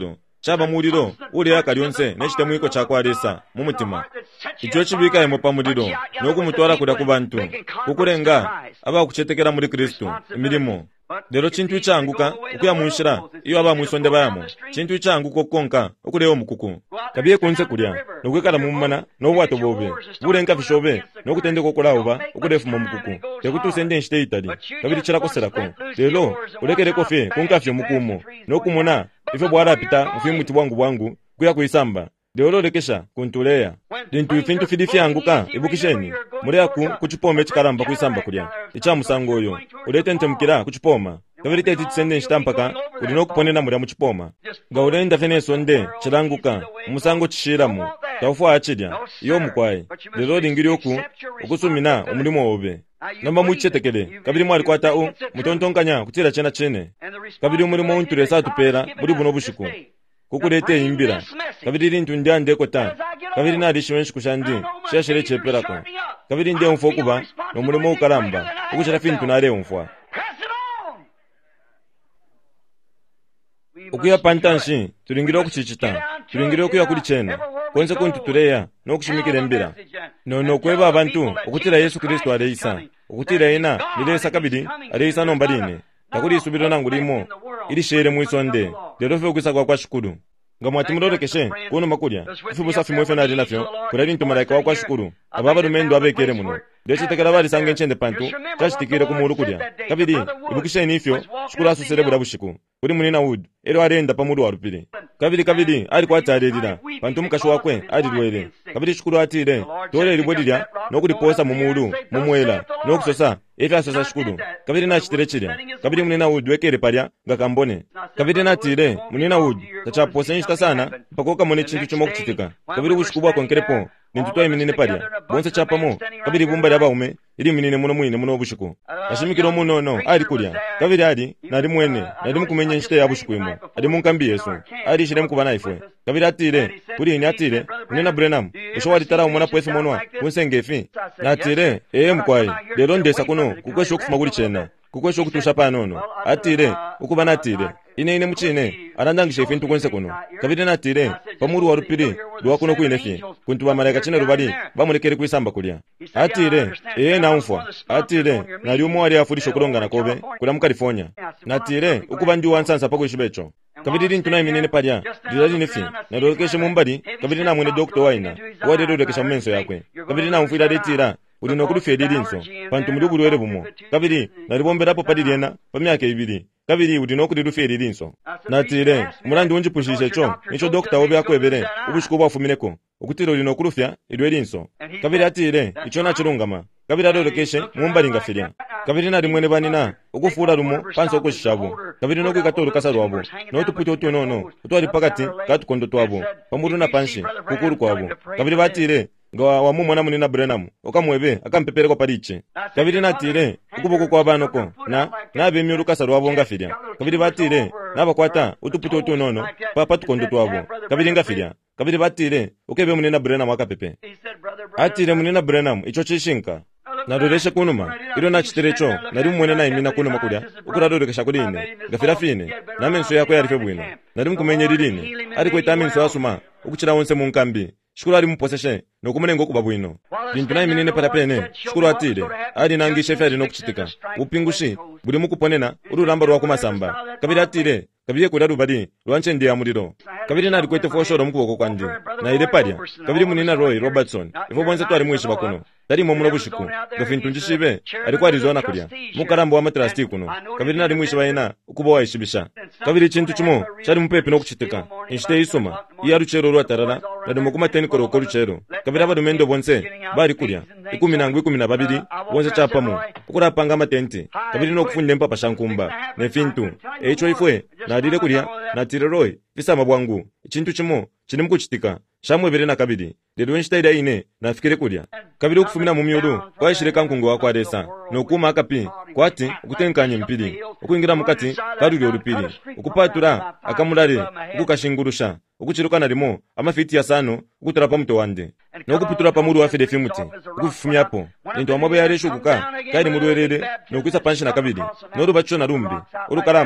chaba muliro uli akalyonse n'ekitemwiko kyakwalesa mu mutima ekyo kibika emo pa muliro n'okumutwala kuda ku bantu kukulenga abakucetekera muri Kristo emilimo lero kintu kyanguka okuyamunshira iyo abamwisonde bayamo kintu kyanguka okonka okulewa omukuku kabiye kunze kulya nokwekala mumana n'obwato bobe bulenka bishobe n'okutendeka okulawoba okulefuma omukuku tekutusende nshite itali kabiri kirakoserako lero ulekereko fe kunkafyo mukumo n'okumona ife bwarapita mufimuti bwangu kuya kuisamba lero lekesha kuntuleya dintu ifintu fidi fyanguka ibukisheni muleyaku kuchipoma echikalamba kuisamba kulya ichamusango oyo ulete ntemukira kuchipoma kabiri teti tisende nshitampaka ulina okuponena mulya muchipoma nga ulenda feneso nde chilanguka musango chishiramu taufu achilya iyo mukwayi lero lingiri okusumina omulimo obe namba muchitekele kabiri mwali kwata mutontonkanya kutira chena chene kabiri umulimo untulesa atupera buli buno bushiku kukulete imbira kabiri lintu ndiande kota kabiri nali shiwenshi kushandi shashere cheperako kabiri ndiye umfo kuba nomulimo ukalamba ukuchira fintu nale umfwa okuya pantanshi tulingire okuchichita tulingire okuya kuli chena konse kuntu tuleya n'okushimikira embira nono kweba abantu okutira Yesu Kristo aleisa okutira yena lilesa kabiri aleisa nomba line takuli isubiro nangu limo ili shere mwisonde lero fe okisa kwa shukuru nga mwatimulolekeshe kuno makulya ife busafi mwefe nali nafyo kulali ntumalaika kwa shukuru ababa lumendo abekere muno lechitekera bali sange nchende pantu chachitikire kumulu kulya kabiri ibukishe nifyo shukuru asusere burabushiku kuri munina Wood ero arenda pamulu warupire kabiri ali kwatalelira pantu mukasho wakwe ali lwele kabiri shukuru atire tole libodilya nokuliposa mumulu mumwela nokusosa efe asosa shukuru kabiri nachitirekirya kabiri munina Wood wekere palya ngakambone kabiri natire munina Wood tachaposa nshita sana pakoka mone chintu chomo kuchitika kabiri bushikubwa konkerepo nintutwa iminine palya bonse chapamo kabiri bumba lyabaume ili minine muno mwine muno bushiku ashimikiro munono ali kulya kabiri ali nali mwene nali mukumenya nshite ya bushiku imo ali munkambi Yesu ali shire mukubana ifwe kabiri atire kuri ni atire nina Branham ushowali tara umona poefu monwa unsengefi natire mkwai lero ndesa kuno kukwesho kufuma kuli chena kukwesho kutusha panono atire ukubana atire ine muchine arandangisha ifintu kwense kuno kabiri natire pamuru warupiri duwa kuno kuinefi kuntu bamalaika chine rubali bamulekere kuisamba kulya atire na umfwa atire nali umo ali afurisho kulongana kobe kula mu California natire ukuba ndi wansansa pako ishibecho kabiri lintu na iminene palya dilali nefi na dolekeshe mumbali kabiri na mwene Dr. Waina wade dolekesha menso yakwe kabiri na umfira letira ulino kulufedi linso pantu mulugu lwere bumo kabiri nalibomberapo padilena pamyaka ibiri kabiri ulino kulufedi linso natire mulandi unjipushishe cho nicho Dr. Obe akwebere ubushiku bwafumineko ukutira ulino kulufya ilwe linso kabiri atire icho nachirungama kabiri adolekeshe mumbali ngafirya kabiri nali mwene banina ukufura lumo panso okushishabu kabiri nokwikatolu kasarwabo notuputi otunono utwali pakati katukondo twabo pamuru na panshi kukuru kwabo kabiri batire nga wamumona munina Branham okamwebe akampepere ko paliche kabiri natire ukuboko kwa banoko nabe myulukasa lwabo ngafirya kabiri batire nabakwata utuputi otunono papa tukondo twabo kabiri ngafirya kabiri batire ukebe munina Branham akapepe atire munina Branham icho chishinka nadoleshe kunuma ilo nachiterecho nali mwene na imina kunuma kulya ukuradolekesha kuline ngafira fine na menso yako yalife bwino nali mkumenye liline ali kweta menso asuma ukuchira wonse munkambi shukuru ali muposeshe nokumenengo kuba bwino bintu na iminene patapene shukuru atire ali nangishe fe ali nokuchitika upingushi buli mukuponena ururamba rwa kumasamba kabiri atire kabiri kula rubadi lwanche ndi ya muliro kabiri nali kwete foshoro mukuboko kwandi na ile palya kabiri munina Roy Robertson ifo bonse twali mwishi bakuno tali muno bushiku gafintu njishibe alikuwa alizona kulya mukarambo wa matrasti kuno kabiri nali mwishi bayina ukubowa ishibisha kabiri chintu chimo chali mupepe nokuchitika inshite isoma iya ruchero rwatarara nadimo kumateni koroko ruchero kabiri abadumendo bonse bali kulya 12 bonse chapamo ukurapanga matenti kabiri nokufunde mpapa shankumba nefintu echo ifwe nadile kulya natire Roy visama bwangu chintu chimo chini mukuchitika shamwebere na kabiri lero nshitaida ine nafikire kulya kabiri ukufumina mumyulu kwashireka nkungo wako adesa nokuma akapi kwati ukutenkanye mpili ukuingira mukati kaduli olupili ukupatura akamulale ukukashingurusha ukuchirukana limo amafiti ya sano ukutura muto wande nokuputura pamuru wa fede fimuti ukufumyapo into amobe yalesho kuka kairi murwerere nokwisa panshi na kabiri norubacho na rumbi urukaramba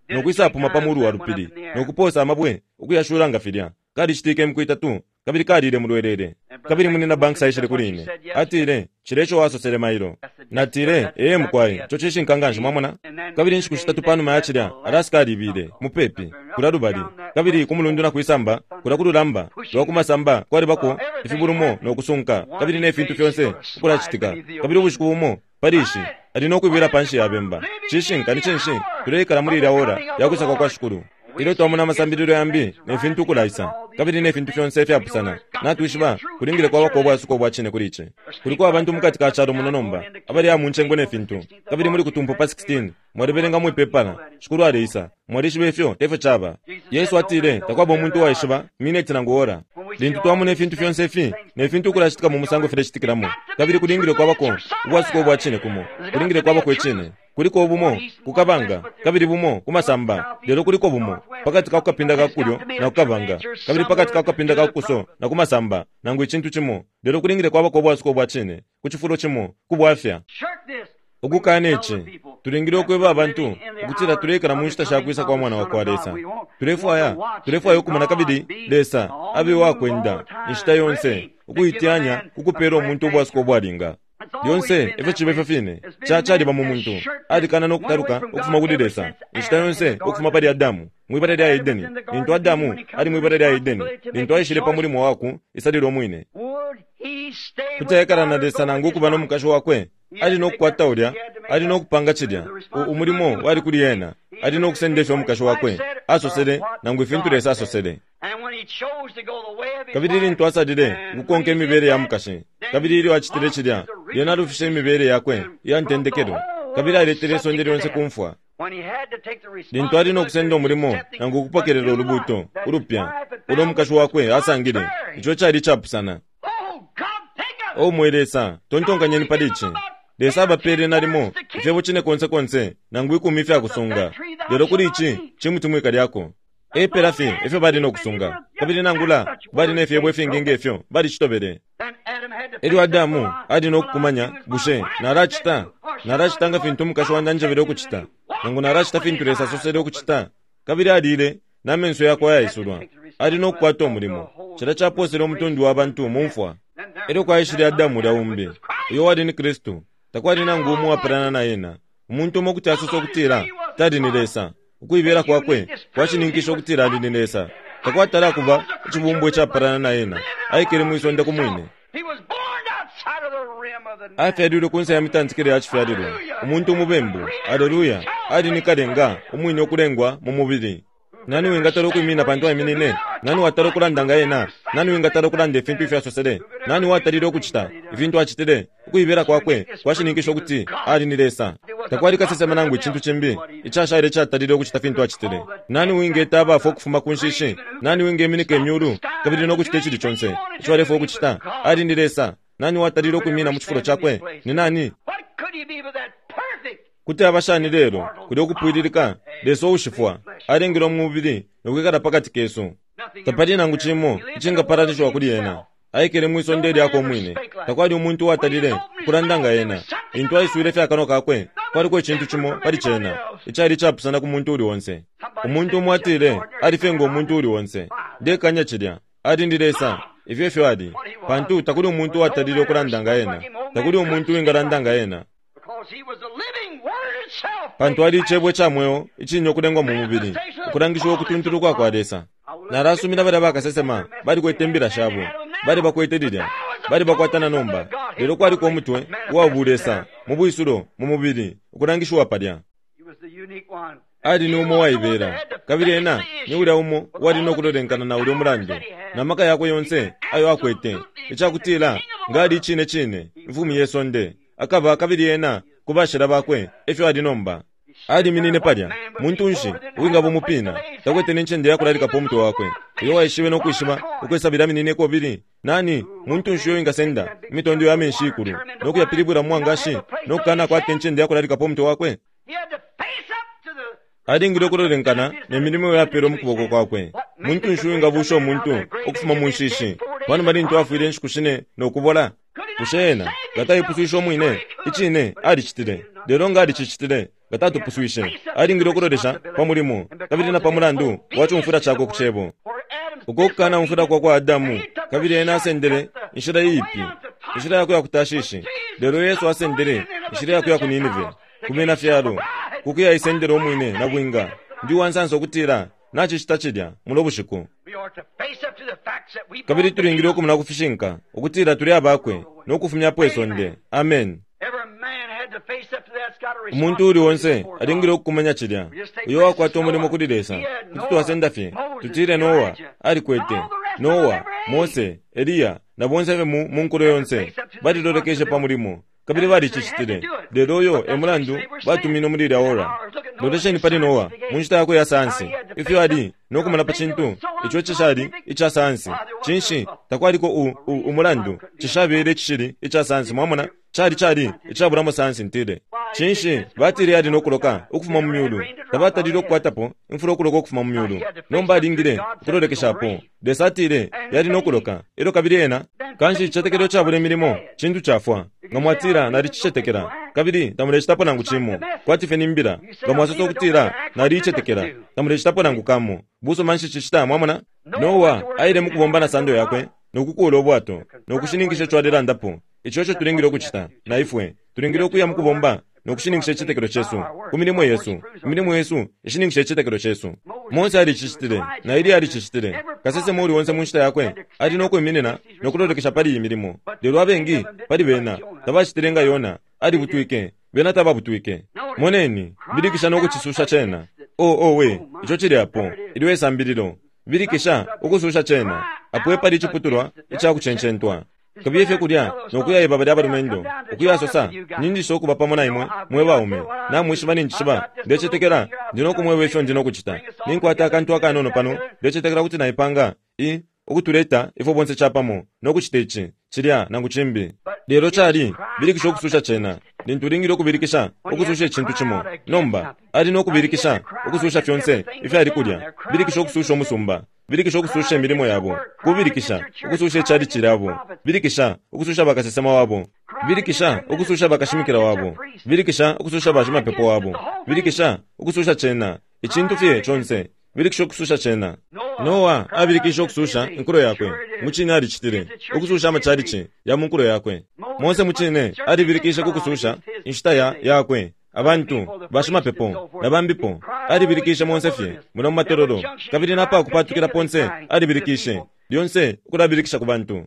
nokwisa puma pamuru wa rupiri nokuposa amabwe okuyashura ngafirya kadi chitike mkuitatu kabiri kadire mulwerere kabiri munena bank saishire kuline atire chirecho wasosere mairo natire mkwai chocheshi nkanganje mwamona kabiri nshikushitatu panu mayachira araskari bire mupepi kurarubari kabiri kumulunduna kuisamba kurakurulamba lwakumasamba kwari bako ifiburumo nokusunka kabiri nefintu fyonse ukurachitika kabiri ubushikubumo parishi adino kwibira panshi yabemba chishinka nichenshi tureikara muri iraora yakusaka kwa shukuru ilo twamuna masambiriro yambi nefintu kulaisa kabiri nefintu fyonse fyapusana natwishiba kuringire kwa bako bwasuko bwachine kuriche kuliko abantu mukati ka charo munonomba abari ya munchengo nefintu kabiri muri kutumpo pa 16 mwareberenga mu pepala shukuru areisa mwarishibe fyo tefe chaba Yesu atire takwabo muntu waishiba minute nangoora lintu twamune fintu fyonse fi nefintu kurashitika mu musango freshtikiramo kabiri kuringire kwa bako bwasuko bwachine kumo kuringire kwa bako echine kuliko bumo kukabanga kabiri bumo kumasamba lero kuliko bumo pakati ka kukapinda ka kulyo na kukabanga kabiri pakati ka kukapinda ka kuso na kumasamba nangu ichintu chimo lero kuringire kwa bako bwasuko bwachine kuchifuro chimo kubwafya okukaneche turingire okweba abantu okutira turekana munshita shakwisa kwa mwana wako aresa turefaya kumana kabiri lesa abe wakwenda nshita yonse okuitianya kukupera omuntu obwasuko bwalinga yonse efe chibefe fine chachali ba mumuntu adikana nokutaruka okufuma kulilesa nshita yonse okufuma pali Adamu mwibara lya Edeni into Adamu ali mwibara lya Edeni into ayishire pa mulimo wako isaliro mwine kutekana lesa nangu kubano mukasho wakwe ali nokukwata ulya ali nokupanga chidya umulimo wali kuli yena ali nokusendesha omukasho wakwe asosele nangu ifintu lesa asosele kabiri ntu asadile gukonke mibere ya mukashe kabiri wachitire chidya yena rufishe mibere yakwe yantendekero kabiri aletere sondere yonse kumfwa lintu ali nokusenda omulimo nangu kupakerera olubuto urupya ulo mukasho wakwe asangile icho chali chapusana omwelesa tontonganyeni palichi lesa abapere nalimo ifebo chine konse nangu ikumife akusunga lero kulichi chimutumwika lyako perafi efe bali nokusunga kabiri nangula bali nefe yebwefe ngenge efyo bali chitobere eri Adamu adi nokukumanya bushe narachita nga fintu mukasho wanda njevere okuchita nangu narachita fintu lesa sosere okuchita kabiri adile namenso yako yayisulwa adi nokukwata omulimo chira chaposera omutundi w'abantu mumfwa eri kwayishire Adamu lyawumbi iyo wadi ni Kristu takwadi nangu umu waparana na yena umuntu omokuti asusa okutira tadinilesa ukuibera kwakwe kwachininkisha okutira adinilesa takwatala kuba chibumbwe chaparana na yena aikere mwisonde kumwine afyadile kunsa ya mitanzikire yachifyadile umuntu umubembu aleluya adinikalenga umwine okulengwa mu mubiri nani wingatala okwimina pantu aminine nani watala okulandanga yena nani wingatala okulanda efintu ifyasosele nani watalile okuchita ifintu achitile ukuibera kwakwe kwachininkisha okuti alinilesa takwali kasesema nangu ichintu chimbi ichashaile chatalile okuchita fintu achitile nani wingeta abafu okufuma kunshishi nani wingeminike emyulu kabiri nokuchita echili chonse ichwalefu okuchita alinilesa nani watalile okwimina muchifuro chakwe ni nani kuti abashani lero kuli okupwililika leso ushifwa alengera omubiri nokwikala pakati keso tapali nangu chimo ichingaparatishwa kuli yena aikele mwisonde lyako omwine takwali omuntu watalile kulandanga yena into ayisuile fya akano kakwe kwaliko echintu chimo pali chena ichali chapusana kumuntu uli wonse omuntu omwatile alifenga omuntu uli wonse dekanya chilya alindilesa ifyefyo ali pantu takuli omuntu watalile okulandanga yena takuli omuntu wingalandanga yena pantu ali chebwe chamwewo ichinyo kulengwa mu mubiri okulangishwa okutuntuluka kwalesa narasumira bali bakasesema bali kwetembera shabo bali bakwetelilya bali bakwatana nomba lero kwali kwa omutwe wabulesa mu bwisulo mu mubiri okulangishwa palya ali n'umo waibera kabiri ena niwulya umo wali nokulolenkana na uli omulando namaka yako yonse ayo akwete ichakutila ngali chine mfumu yesonde akaba kabiri ena kubashira bakwe efyo ali nomba ali minine palya muntu nshi winga bomupina takwete nenchende yakulalika po mutwe wakwe iyo waishiwe nokwishima okwesabira minine ko biri nani muntu nshi winga senda mitondo ya menshikuru nokuyapilibura mwangashi nokana kwa tenchende yakulalika po mutwe wakwe adingire kulolenkana nemirimo yapero mukuboko kwakwe muntu nshi winga busho omuntu okufuma munshishi wanu bali ntu afuire nshikushine nokubola kushena gatayipusisha omwine ichine ali chitile lero nga ali chichitile gatatu puswishe alingiro kulodesha pamulimo kabiri na pamulandu wacho mfuda chako kuchebo ukokana mfuda kwa Adamu kabiri ena asendere inshira ipi inshira yako ya kutashishi lero Yesu asendere inshira yako ya kuninive kumena fyalo kukuya isendere omwine na bwinga ndi wansanso kutira nachi chitachidya mulobushiku kabiri turingire okumuna kufishinka okutira turi abakwe nokufumyapo esonde amen. Umuntu uri wonse aringire okumanya chidya uyo wakwata omulimo kulilesa kuti tuwasendafe tutire Nowa ali kwete Nowa Mose Eliya na bonse be munkuro yonse badilolekeshe pamulimo kabiri bali chichitire lero oyo emulandu batumina omulira ora lodesheni pali Nowa munchita yako ya sansi ifyo adi nokumana pa chintu icho chishali icha sansi chinshi takwaliko umulandu chishabere chishiri icha sansi mwamona chali ichabulamo sansi ntire chinshi batiri adi nokuloka okufuma mumyulu tabata dilo kwatapo imfuro kuloka okufuma mumyulu nomba alingire kulolekeshapo desatire yadi nokuloka ero kabiri ena kanshi chatekero chabule milimo chintu chafwa ngamwatira nari chichetekera kabiri tamulechitapo nangu chimo kwatife nimbira ngamwasoso kutira nari ichetekera tamulechitapo nangu kamo buso manshi chichita mwamona Nowa aire mukubombana sando yakwe nokukula obwato nokushiningisha chwadera ndapo ichocho tulingire okuchita na ifwe tulingire okuya mukubomba nokushiningisha chitekero chesu kumilimo Yesu ishiningisha chitekero chesu Mose ali chichitire na ili ali chichitire kasese muri wonse munchita yakwe ali nokweminena nokulolekesha pali imilimo lero abengi pali bena tabachitirenga yona ali butuike bena tababutuike moneni bilikisha nokuchisusha chena we icho chiri apo iliwe sambiriro bilikisha okususha chena apo pali chiputulwa ichakuchenchentwa kabyefe kulya nokuya ibaba lya balumendo okuya sosa nindi shoku bapamo na imwe mweba ume na mwishiba ninjishiba ndechetekera ndino kumwewe fyo ndino kuchita ninkwata akantu akanono pano ndechetekera kuti naipanga okutuleta ifo bonse chapamo nokuchitechi chilya nanguchimbi lero chali bilikisha okususha chena ndinturingire okubilikisha okususha chintu chimo nomba ali nokubilikisha okususha fyonse ife ali kulya bilikisha okususha omusumba bilikisha okususha emilimo yabo kubilikisha okususha echali chilabo bilikisha okususha bakasesema wabo bilikisha okususha bakashimikira wabo bilikisha okususha bashimapepo wabo bilikisha okususha chena ichintu fye chonse bilikisha okususha chena Nowa abilikisha okususha nkuro yakwe muchine ali chitire okususha amachalichi ya munkuro yakwe Mose muchine ali bilikisha kukususha inshita yakwe abantu bashimapepo na bambipo ali bilikisha Mose fye muna matororo kabiri napa kupatukira ponse ali bilikishe lyonse kulabilikisha ku bantu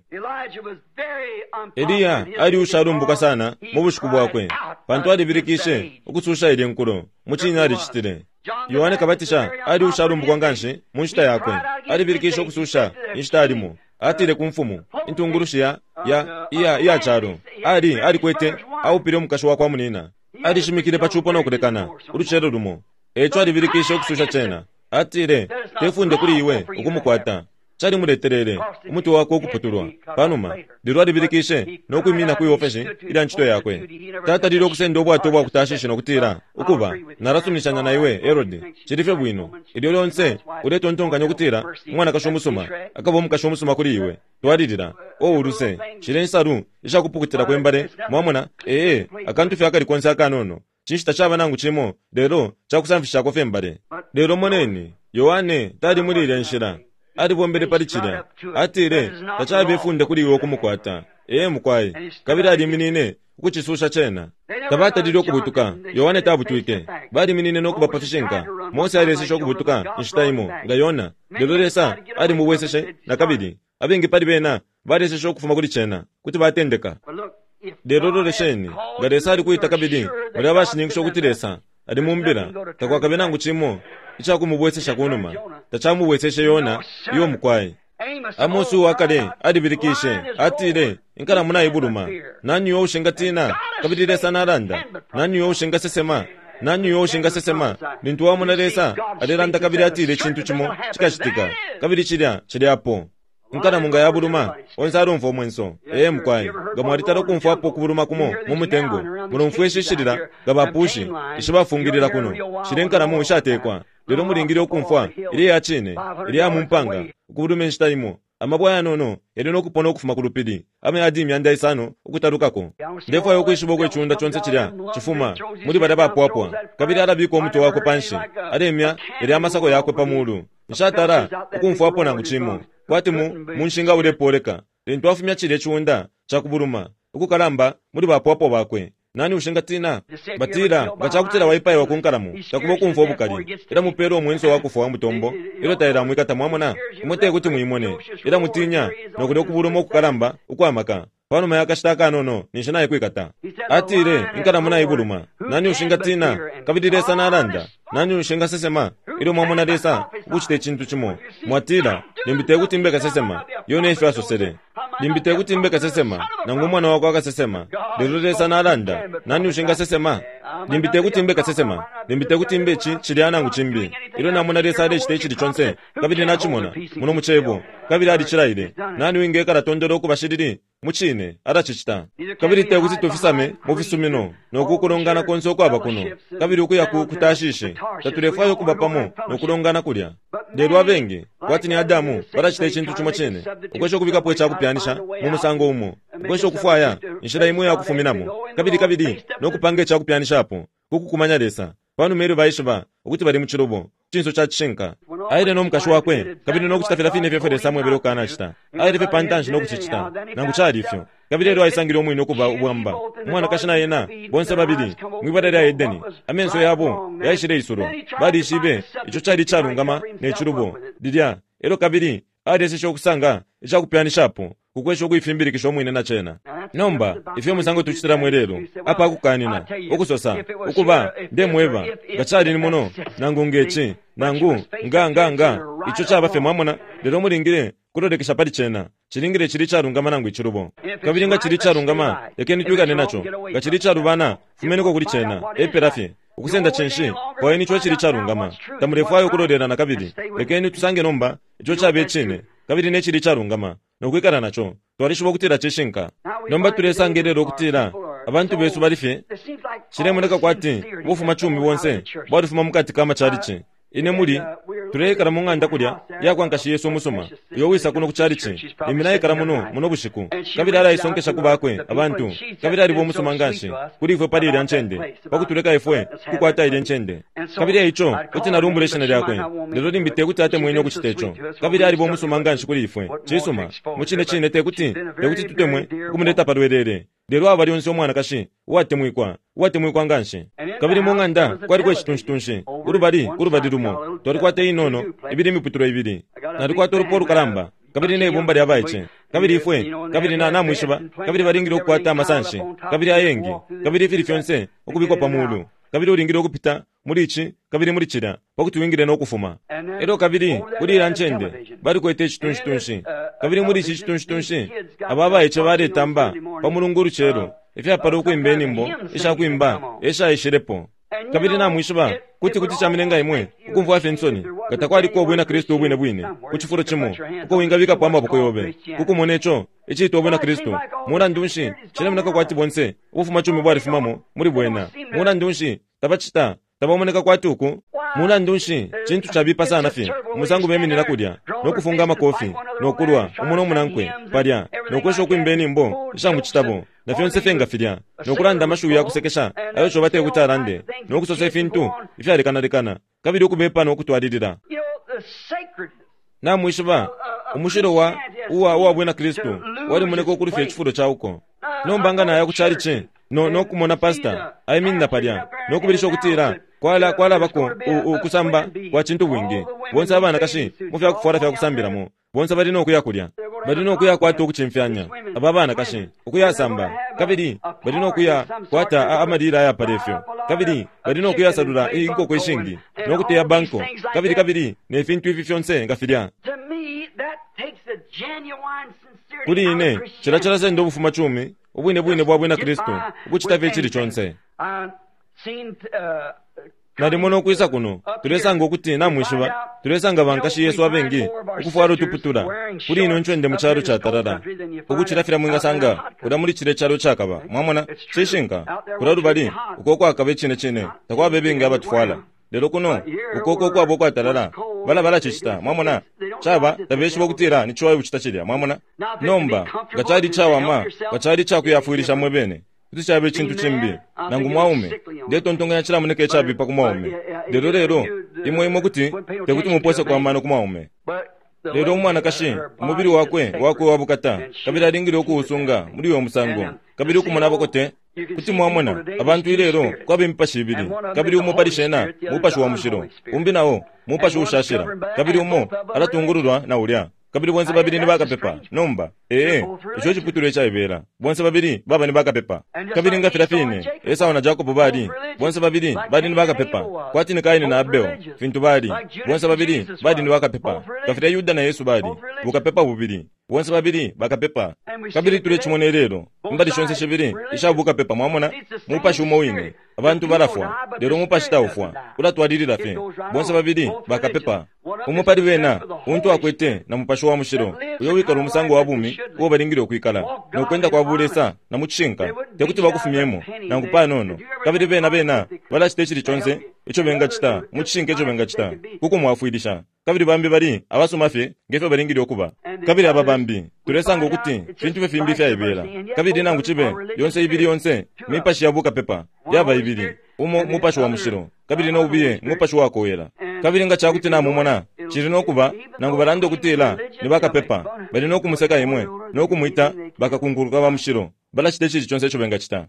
Eliya ali usharumbuka sana mu bushiku bwakwe bantu ali bilikishe okususha ili nkuro muchine ali chitire Yohane kabatisha ali usharumbuka nganshi munshita yakwe ali bilikisha okususha inshita alimo atire kumfumu intungurushia ya charo ali kwete aupire omukasho wakwa munina ali shimikire pachupo nokulekana uruchero rumo echo ali bilikisha okususha chena atire tefunde kuri iwe ukumukwata chali muleterere umutu wako okuputulwa panuma lero ali bilikishe nokwimina kuiofeshi ili nchito yakwe tata lilo kusenda obwato bwakutashishi nokutira ukuba narasumishanya na iwe Herode chilife bwino ilyo lyonse uletontonganya okutira mwana kashomusuma akaba omukashomusuma kuli iwe twalilira uruse chilensalu ishakupukutira kwembale mwamona akantu fye akali konse akanono chinshita chaba nangu chimo lero chakusamfisha kofe mbale lero moneni Yohane tali mulile nshira ali bombele pali chilya atire tachabe funde kuli iwe okumukwata mukwayi kabiri ali minine ukuchisusha chena tabata lilo kubutuka Yohane tabutuike bali minine nokubapafishenka Mose alesesha okubutuka inshitaimo nga Yona lelo lesa ali muweseshe na kabiri abengi pali bena balesesha okufuma kuli chena kuti batendeka lero lesheni nga lesa ali kuita kabiri bali abashiningisha okutilesa ali mumbira takwakabe nangu chimo ichakumubwesesha kunuma tachamubweseshe Yona iyo mukwayi Amosi wakale ali bilikishe atire inkala muna ibuluma nanyu yo ushingatina kabirire sana randa nanyu yo ushingasesema nintu wa munalesa aliranda kabiri atire chintu chimo chikashitika kabiri chilyapo nkana munga ya buluma onzaro mfo mwenso mukwayi gamwaritaro kumfo apo kubuluma kumo mumutengo mulumfweshishirira gabapushi ishibafungirira kuno shirenkana mu ishatekwa lero mulingire okumfwa ili yachine ili ya mumpanga kubulume nshitaimo amabwaya nono erino okupona okufuma ku lupiri ame adi emyanda isanu okutalukako ndefa y'okuyishiba okw'ekiwunda kyonse kirya kifuma muri bada bapwapwa kabiri alabika omutwe wako panshi alemya eri amasako yakwe pamulu nshatara okumfuapo nangu chimo kwati munshinga ulepoleka lintu afumya chili ekiwunda chakubuluma okukalamba muri bapwapwa bakwe nani ushinga tina batira ngachakutira waipai wakunkalamu takuba okumfa obukali era mupero omwenso wakufa wa mutombo ero tayira mwikata mwamona imwete kuti muimone era mutinya nokuli okubuluma okukalamba ukwamaka pano mayakashitaka nono nishinaye kwikata atire inkalamu naye buluma nani ushinga tina kabidilesa nalanda nani ushinga sesema ilo mwamona lesa ukuchite chintu chimo mwatira limbite kuti mbeka sesema yone ife asosere limbite kuti mbeka sesema nangu mwana wako akasesema lero lesa nalanda nani ushinga sesema limbite kuti mbeka sesema limbite kuti mbechi chili anangu chimbi ilo namuna lesa ale chite chili chonse kabidi nachimona muno muchebo kabidi ali chilaile nani winge karatondero kubashiriri muchine arachichita kabiri te kuti tofisame mufisumino nokukulongana konse okwaba kuno kabiri ukuya kutashishe tatulefayo kubapamo nokulongana kulya lero abengi kwati ni Adamu barachita chintu chimwe chene ukwesho kubika pwe chakupyanisha mu musango umo ukwesho kufaya inshira imwe ya kufuminamo kabiri nokupange chakupyanisha hapo kukukumanya lesa pano meri baishiba ukuti bari muchirobo chinso cha chishenka aire no mukasho wakwe kabiri no kuchitafira fine fefere samwe bero kana chita aire fe pantanji no kuchichita nangu chali ifyo kabiri ero aisangiro omwe no kuba ubwamba mwana kashina yena bonse babiri mwibadara ya Edeni amenso yabo yaishire isuro badi shibe icho chali charungama ne chirubo didia ero kabiri ade sisho kusanga ichakupyanishapo kukwesho kuifimbirikisho omwe na chena nomba ifyo musango tuchitira mwerero apa akukanina okusosa ukuba ndemweva gachali ni muno nangu ngechi nangu nga icho chabafe mwamona lero mulingire kulodekesha pali chena chilingire chili charungama nangu ichirubo kabiri nga chili charungama ekeni twikane nacho gachili charubana fumeneko kuli chena eperafe ukusenda chenshi kwa eni chwa chili charungama tamurefayo kulodera na kabiri ekeni tusange nomba icho chabe chine kabiri ne chili charungama nokwikana nacho twarishibo kutira cheshinka nomba tulesangerero kutira abantu besu balife chiremoneka kwati bufuma chumi bonse bwadufuma mukati kama chalichi ine muri turekara munganda kulya yakwankashi Yesu musoma yowisa kuno kuchalichi iminaye kara muno bushiku kabiri ara isonkesha kubakwe abantu kabiri ari bo musoma nganshi kuri ifwe pali ile nchende pakutureka ifwe kukwata ile nchende kabiri icho kuti na rumbulation yakwe lero limbite kuti ate mwenye kuchitecho kabiri ari bo musoma nganshi kuri ifwe chisoma muchine chine te kuti tutemwe kumuleta parwerere lero abali onse omwana kashi wate mwikwa nganshi kabiri munganda kwari kwe chitunshi urubadi rumo tori kwate inono ibiri miputuro ibiri nari kwate ruporu karamba kabiri ne bomba lya baiche kabiri ifwe kabiri na mwishiba kabiri baringiro kwata amasanshi kabiri ayengi kabiri firi fyonse okubikwa pamulu kabiri uringiro okupita murichi kabiri murichira pakuti wingire no kufuma ero kabiri uri ranchende bari kwete chitunshi kabiri murichi chitunshi ababa eche bare tamba pamulunguru chero ifya paro kwimbeni mbo isha kwimba esha ishirepo kabiri na mwishiba kuti chamenenga imwe ukumva afensoni katakwali ko bwena Kristo bwine kuchifuro chimo uko wingabika pamba boko yobe kukumonecho ichi to bwena Kristo muna ndunshi chilemnaka kwati bonse ufuma chumi bwari fumamo muri bwena muna ndunshi tabachita tabamoneka kwati uku muna ndunshi chintu chabipa sana fi musangu memi nilakudya nokufunga makofi nokulwa umuno munankwe palya nokwesho kwimbeni mbo ishamuchitabo na fyonse fenga filya nokulanda mashuyu yakusekesha ayo chobate kutarande nokusose fintu ifyalekanalekana kabiri okubepa nokutwalirira namwishiba umushiro wa bwena Kristo wali muneko kuri fye chifudo chauko nombanga na yakuchaliche nokumona pasta aiminna palya nokubirisha okutira kwala bako kusamba kwa chintu bwingi bonse abana kashi mufya kufora fya kusambiramo bonse balina okuyakulya balina okuyakwata okuchimfyanya ababana kashi okuyasamba kabiri balina okuya kwata amalira ya parefyo kabiri balina okuyasalula inkoko ishingi nokuteya banko kabiri nefintu ifi fyonse ngafilya kuli ine chirachara sende obufuma chumi obwine bwa bwena Kristo ukuchitave chili chonse nali mono kuisa kuno tulesanga okuti namwishiba tulesanga bankashi Yesu abengi ukufwaro tuputura kuli ino nchwende mucharo cha tarara ukuchirafira mwingasanga udamuri chire charo chakaba mwamona chishinka kurarubali ukoko akabe chine takwa bebenga abatfwala lero kuno ukoko kwa boko tarara bala chichita mwamona chaba tabeshi bokutira ni chwayo uchitachirya mwamona nomba gachari chawama gachari chakuyafuirisha mwebene kuti chabe chintu chimbi nangu mwaume ndetontonga yachira muneke chabi pa kumwaume lero imwe kuti tekuti mupose kwa mano kumwaume lero mwana kashi umubiri wakwe wabukata kabira ringire okuusunga muri uwo musango kabiri ukumona bakote kuti mwamona abantu ilero kwabe mipashi ibiri kabiri umuparishena mupashi wa mushiro umbi nawo mupashi ushashira kabiri umo aratungururwa na ulya kabiri bonse babiri ni bakapepa nomba icho chiputuro chaibera bonse babiri baba ni bakapepa kabiri ngafira fine Esau na Jacob bali bonse babiri bali ni bakapepa kwati ni Kaini na Abel fintu bali bonse babiri bali ni bakapepa kafira Yuda na Yesu bali bukapepa bubiri bonse babiri bakapepa kabiri tule chimonerero mbali shonse shibiri ishabuka pepa mwamona mupashi umowine abantu barafwa lero mupashi taufwa ulatwadirira fe bonse babiri bakapepa umupari wena untu akwete na mupashi wa mushiro uyo wikala umusango wabumi uwo baringire okwikala nokwenda kwa bulesa na muchinka tekuti bakufumyemo nangu pa nono kabiri bena bala chitechiri chonse icho benga chita muchinke icho benga chita kuko mwafuidisha kabiri bambi bari abasumafe ngefe baringire okuba kabiri ababambi turesanga ukuthi fintu befimbi fya ibera kabiri nangu chibe yonse ibiri yonse mipashi yabuka pepa yaba ibiri umo mupashi wa mushiro kabiri no ubiye mupashi wako wera kabiri nga chakuti na mumona chiri nokuba nangu barando kutela ni bakapepa bali no kumuseka imwe no kumuita bakakunguruka ba mushiro bala chitechi chonse cho benga chita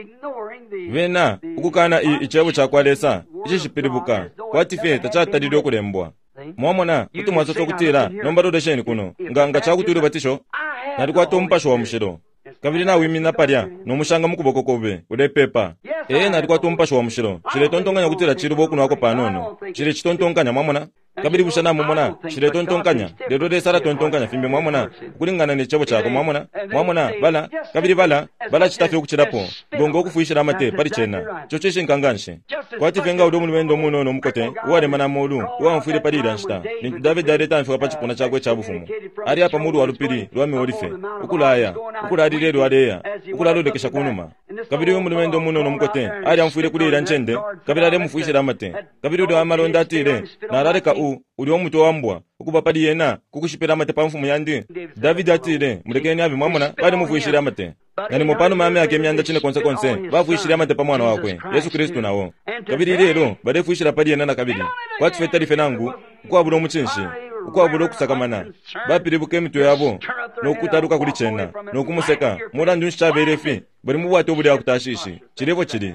vena ukukana ichebo chakwalesa ichi chipiribuka kwati fe tachatadiro kulembwa mwamona kuti mwasoso kutira nomba rodesheni kuno nganga chakuturi batisho nari kwatompasho wa mushiro kabiri na wimina parya no mushanga mukuboko kobe udepepa nari kwatompasho wa mushiro chire tontonganya kutira chirubo kuno wako panono chire chitontonganya mwamona kabiri bushana mumona chire tontonkanya lero de sara tontonkanya fimbe mwamona kulingana ne chebo chako mwamona bala kabiri bala chitafe kuchirapo bongo okufuishira mate pari chena chocheshe nkanganshe kwati venga udomu wendo muno no mukote wale mana molu wa mfire pari danshita ni David direta mfika pachi kuna chakwe chabufumu ari apa mulu walupiri lwame olife ukuladi lero adeya ukulalo dekesha kunuma kabiri umu wendo muno no mukote ari amfire kulira nchende kabiri ade mfuishira mate kabiri do amalonda atire na arareka uli omuntu wambwa ukuba pali yena kukushipira mate pamfumu yandi David atire mulekeni abi mwamona bali mufuishira amate yani mupano mame yake myanda chine konse bafuishira amate pa mwana wakwe Yesu Kristo nawo kabiri lero bade fuishira pali yena na kabiri kwati fetali fenangu kwaburo muchinshi kwaburo kusakamana bapiribuke mito yabo no kutaruka kuli chena no kumuseka murandu nshaberefi bali mubwato buli akutashishi chirevo chiri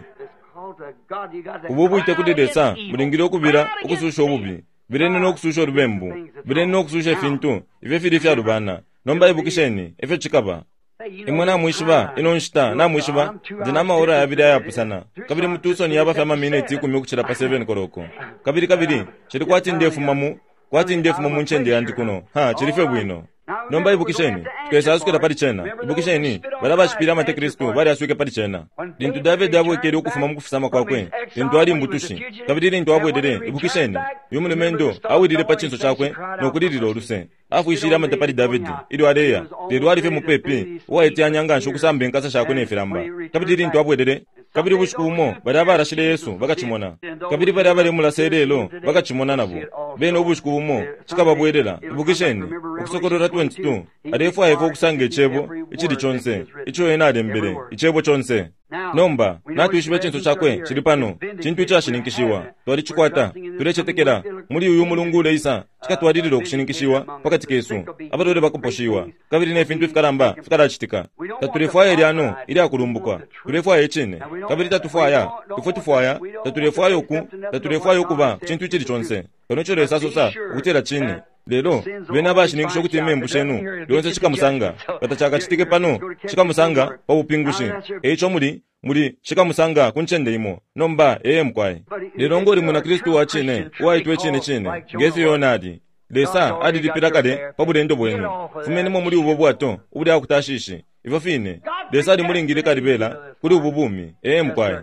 ububu itekudedesa mulingire okubira okususha obubi birene n'okususha olubembu birene n'okususha efintu ife firi fya rubana nomba ibukisheni efe chikaba imwe namwishiba inonshita namwishiba dinama ora yabiri yapusana kabiri mutuso ni yaba fama minute 10 kuchira pa 7 koroko kabiri chiri kwati ndefu mamu nchende yandi kuno chirife bwino nomba ibukisheni kwesa asukira pari chena ibukisheni baraba shipira mate Kristo bari asuke pari chena dintu David abo keri okufuma mukufisama kwakwe dintu ali mbutushi kabiri dintu abo edere ibukisheni yumune mendo awidire pachinso chakwe nokudirira oluse afuishira mate pari David ili adeya lero ali fe mupepi waete anyanga nshukusambe nkasa chakwe nefiramba kabiri dintu abo edere kabiri bushikumo baraba arashire Yesu bakachimona kabiri baraba le mulaserelo bakachimona nabo bene obushikumo chikababwerera ibukisheni okusokorora 22 adefu ayefo kusanga echebo ichiri chonse icho ena adembere ichebo chonse nomba natu ishibe chinso chakwe chiri pano chintu chashininkishiwa twali chikwata turechetekera muri uyu mulungu leisa chikatwadirira okushinikishiwa pakati kesu abatore bakuposhiwa kabiri ne fintu fikaramba fikarachitika taturefuaya eliano ili akulumbukwa turefuaya echene kabiri tatufuaya tufotifuaya taturefuaya okuba chintu chiri chonse kanocho lesasosa ukutera chini lero bena bashinikisho kuti membu shenu lyonse chikamusanga patachaka chitike pano chikamusanga paupingushi echo muri chikamusanga kunchende imo nomba mkwai lero ngori muna Kristo wachine waitwe chine ngezi yonadi lesa adilipira kade pabudendo bwenu fumenemo muri ubo bwato ubudi akutashishi ivo fine lesa adi mulingire kalibela kuri ububumi mkwai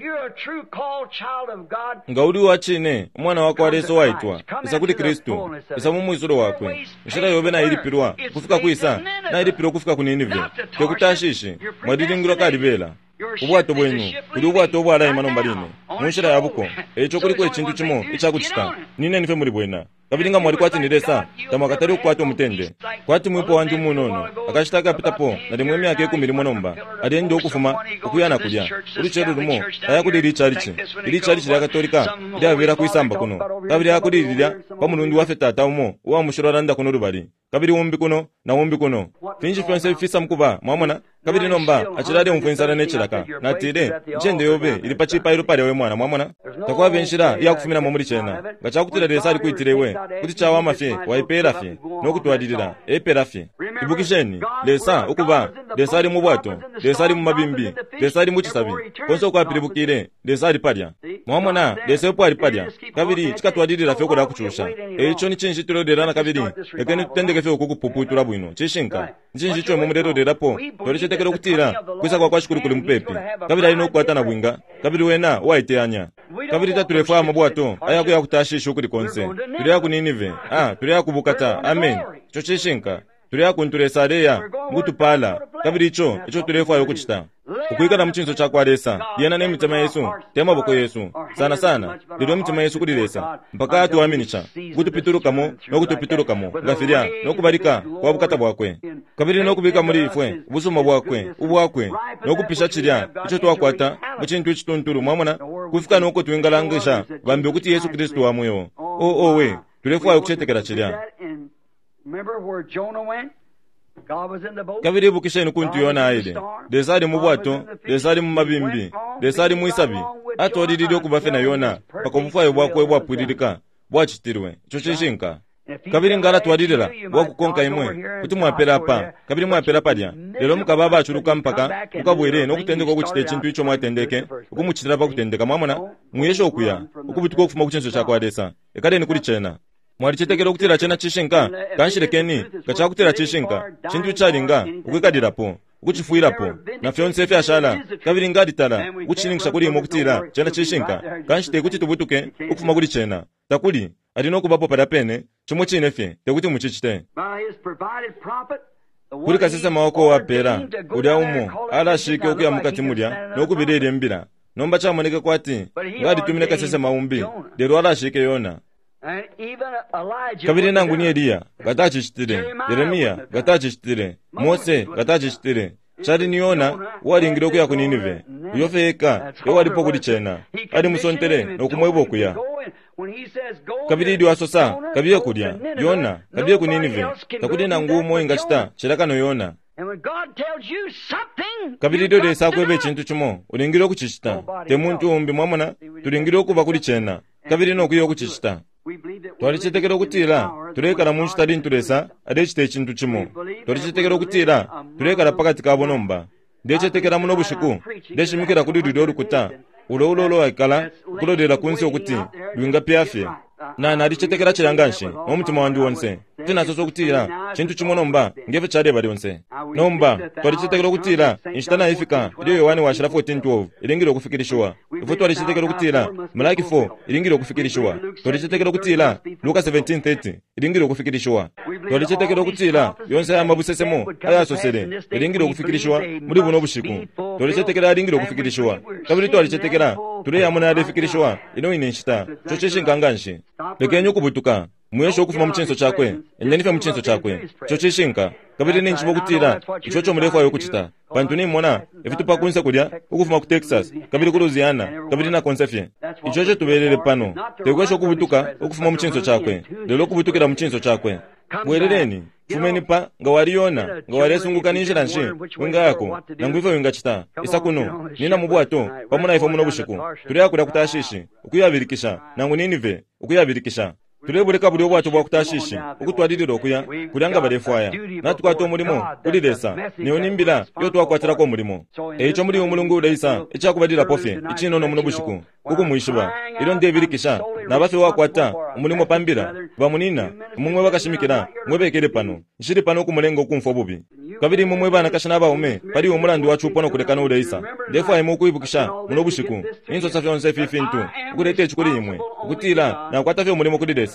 ngaudi wachine mwana wako waleso waitwa isa kuti Kristo isa mumuisuro wakwe mshira yobe na ilipirwa kufika kuisa na ilipirwa kufika kuninive tekutashishi mwadilingiro kalibela ubwato bwenu kuri ubwato bwala imano mbaline munshira yabuko echo kuri kwe chintu chimo ichakuchita nine nife muri bwena kabiri nga mwali kwati nilesa tamwa katari ukwati omutende kwati mwipo wanju munono akashitaka pitapo nali mwemi yake 10 monomba ali ndi okufuma okuyana kulya ulichero lumo ayakudi ili chalichi ya katolika ndi avera kuisamba kuno kabiri akudilira pa mulungu wafe tata umo wa mushoranda kuno rubali kabiri wumbi kuno na wumbi kuno finji fense bifisa mkuba mwamona kabiri nomba achirade umfensara nechiraka natire nchende yobe ili pachipa irupale we mwana mwamona takwa benshira yakufumira mu muri chena gachakutira lesa ali kuitirewe kuti chawa mafe waipera fe nokutwadilira epera fe ibukisheni lesa ukuba lesa ali mu bwato lesa ali mu mabimbi lesa ali mu chisabi konso kwa pilibukire lesa ali padya mwamona lesa yopo ali padya kabiri chikatwadilira fe kola kuchusha echo ni chinji tuloderana kabiri ekeni tutendeke fe okupuputura bwino chishinka nchinji cho mu mudero derapo tekero kutira kwisa kwa kwashikuru kuli mpepe kabiri ali nokwata na bwinga kabiri wena waiteanya kabiri tatulefa mabwato aya kuya kutashisha kuli konse tuli ya kuninive tuli ya kubukata amen chochishinka tuli ya kunturesareya ngutupala kabiri icho tulefa ayo kuchita ukuika na mchinso cha kwalesa yena ne mitima Yesu tema boko Yesu sana lilo mitima Yesu kulilesa mpaka atuaminicha kutupitulukamo nokutupitulukamo ngafiria nokubalika kwa bukata bwakwe kabiri nokubika muri ifwe busuma bwakwe ubwakwe nokupisha chirya icho twakwata muchintu chitunturu mwamona kufika noko twingalangisha bambe kuti Yesu Kristo wamuyo we tulefu ayo kuchetekera chirya kabiri bukisheni kuntu yona aide desari mu bwato desari mu mabimbi desari mu isabi atodidide okubafe na yona pakobufayo bwakwe bwapwiririka bwachitirwe chochishinka kabiri ngala twadidira bwakukonka imwe kuti mwapera pa kabiri mwapera padya lero mukababa achuruka mpaka ukabwere nokutendeka okuchite chintu icho mwatendeke ukumuchitira pa kutendeka mwamona muyesho okuya ukubituko okufuma kuchinso chakwadesa ekadeni kuli chena mwali chitekero kutira chena chishinka kanshirekeni kachakutira chishinka chintu chalinga ukikadirapo ukuchifuirapo na fyonsefe ashala kabiri ngaditala ukuchiningisha kuli mokutira chena chishinka kanshite kuti tubutuke ukufuma kuli chena takuli adino kubapo padapene chomwe chinefe tekuti muchichite kuli kasese mawako wapera ulya umo alashike okuya mukati mulya nokubirire mbira nomba chamoneke kwati ngaditumine kasese maumbi lero alashike yona kabiri nangu ni Eliya gatachishitire Yeremia gatachishitire Mose gatachishitire chali niona walingiro kuya ku Ninive yofeka ewalipo kuli chena ali musontere nokumwebo kuya kabiri ndi wasosa kabiye kulya yona kabiye ku Ninive takuti nangu mo ingachita chirakano yona kabiri ndo lesa kwebe chintu chimo ulingiro kuchishita temuntu umbi mwamona tulingiro kuba kuli chena kabiri no kuyo kuchishita twalichitekera kutira tulekala munchitali ntulesa adechite chintu chimo twalichitekera kutira tulekala pakati kabo nomba ndechetekera muno bushiku ndeshimikira kuli lilo lukuta ulo aikala kulodera kunsi okuti lwinga pyafye na nalichitekera chilanganshi nomutima wandu wonse tinasoso kutira chintu chimo nomba ngefe chade bali wonse nomba twalichitekera kutira inshitana ifika iliyo Yohane wa 14:12 ilingiro kufikirishwa ifo twalichitekera kutira Malaki 4 ilingiro kufikirishwa twalichitekera kutira Luka 17:30 ilingiro kufikirishwa twalichitekera kutira yonse ya mabusesemo ayasosere ilingiro kufikirishwa muri buno bushiku twalichitekera ilingiro kufikirishwa kabiri twalichitekera tuleya muna alifikirishwa ino inishita chochishinkanganshi lekenyo kubutuka muyesho okufuma muchinso chakwe enyenife muchinso chakwe chochishinka kabiri ninchi bokutira ichocho mulefu ayo kuchita bantu ni mona ifitupa kunse kulya ukufuma ku Texas kabiri ku Louisiana kabiri na konsefye ichocho tubelele pano tekwesho kubutuka ukufuma muchinso chakwe lelo kubutukira muchinso chakwe bwerereni fumeni pa ngawaliyona ngawalesungukanishira nshi winga yako nanguife winga chita isakuno nina mubwato pamuna ifo muno bushiku tulekula kutashishi ukuyabirikisha nangu Ninive ukuyabirikisha tulebuleka buli obwato bwa kutashishi ukutwadilira okuya kulyanga balefwaya natukwata omulimo kulilesa niyonimbira yo twakwatirako omulimo echo muli omulungu udaisa ekyakubadira pofe ichinono muno bushiku kukumwishiba ilo ndebirikisha nabafe wakwata omulimo pambira bamunina mumwe bakashimikira mwebekere pano nshiri pano okumulenga okumfa obubi kabiri mumwe bana kashana baume pali omulandi wachu pono kulekana udaisa ndefu ayimo kuibukisha muno bushiku inso safyonse fifintu ukulete chikuli imwe ukutila na kwata fe omulimo kulilesa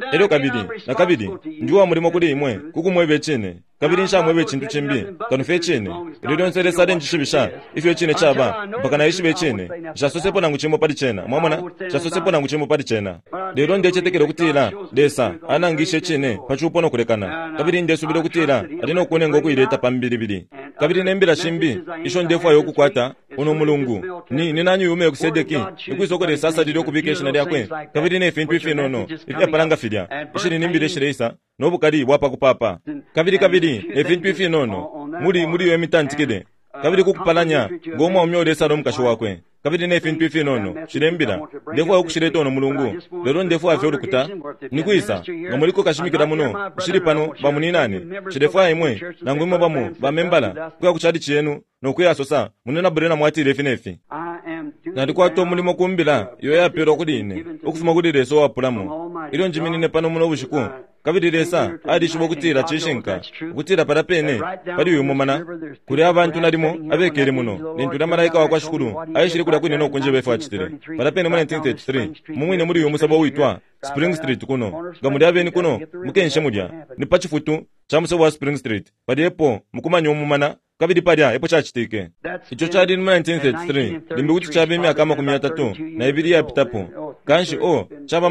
ero kabiri na kabiri ndiwa mulimo kuli imwe kukumwebe chine kabiri nshamwebe chintu chimbi kanufe chine rero nsere sade njishibisha ifyo chine chaba mpaka na ishibe chine jasosepo nangu chimo pali chena mwamona jasosepo nangu chimo pali chena rero ndechetekero kutira desa anangishe chine pachupo no kulekana kabiri ndesubire kutira alino kunengo kuireta pambiribiri kabiri nembira chimbi isho ndefu ayo kukwata uno mulungu ni nanyu yume kusedeki ikwisokore sasa diro kubikeshina lyakwe kabiri ne fintu ifinono ifya paranga filya ishiri nimbire shiresa nobukari bwapa kupapa kabiri ne fintu ifinono muri yo mitantikide kabiri kukupalanya ngoma omyolesa ro mukasho wakwe kabiri ne fintu ifinono shirembira ndefu ayo kushireta ono mulungu lero ndefu avyo rukuta nikuisa ngamuliko kashimikira muno shiri pano bamuninane shirefu aimwe nangwimo bamu bamembala kwa kuchadi chenu nokuya sosa munena burena mwatire finefi ndikwa to mulimo kumbira yo yapero kudine okufuma kudire so wapulamo ilo njiminine pano muno bushiku kabiri resa adi shibo kutira chishinka kutira parapene pali uyu mumana kuri abantu narimo abekere muno nintura malaika wa kwashukuru ayishiri kula kwine no kunje befa chitire parapene mu 1933 mumwine muri uyu musabo witwa Spring Street kuno gamuri abeni kuno mukenshe mudya ni pachifutu chamusabo wa Spring Street padiepo mukumanyo mumana kabiri padya epo chachitike icho chadi mu 1933 limbi kuti chabe myaka 30 na ibiri yapitapo kanshi chaba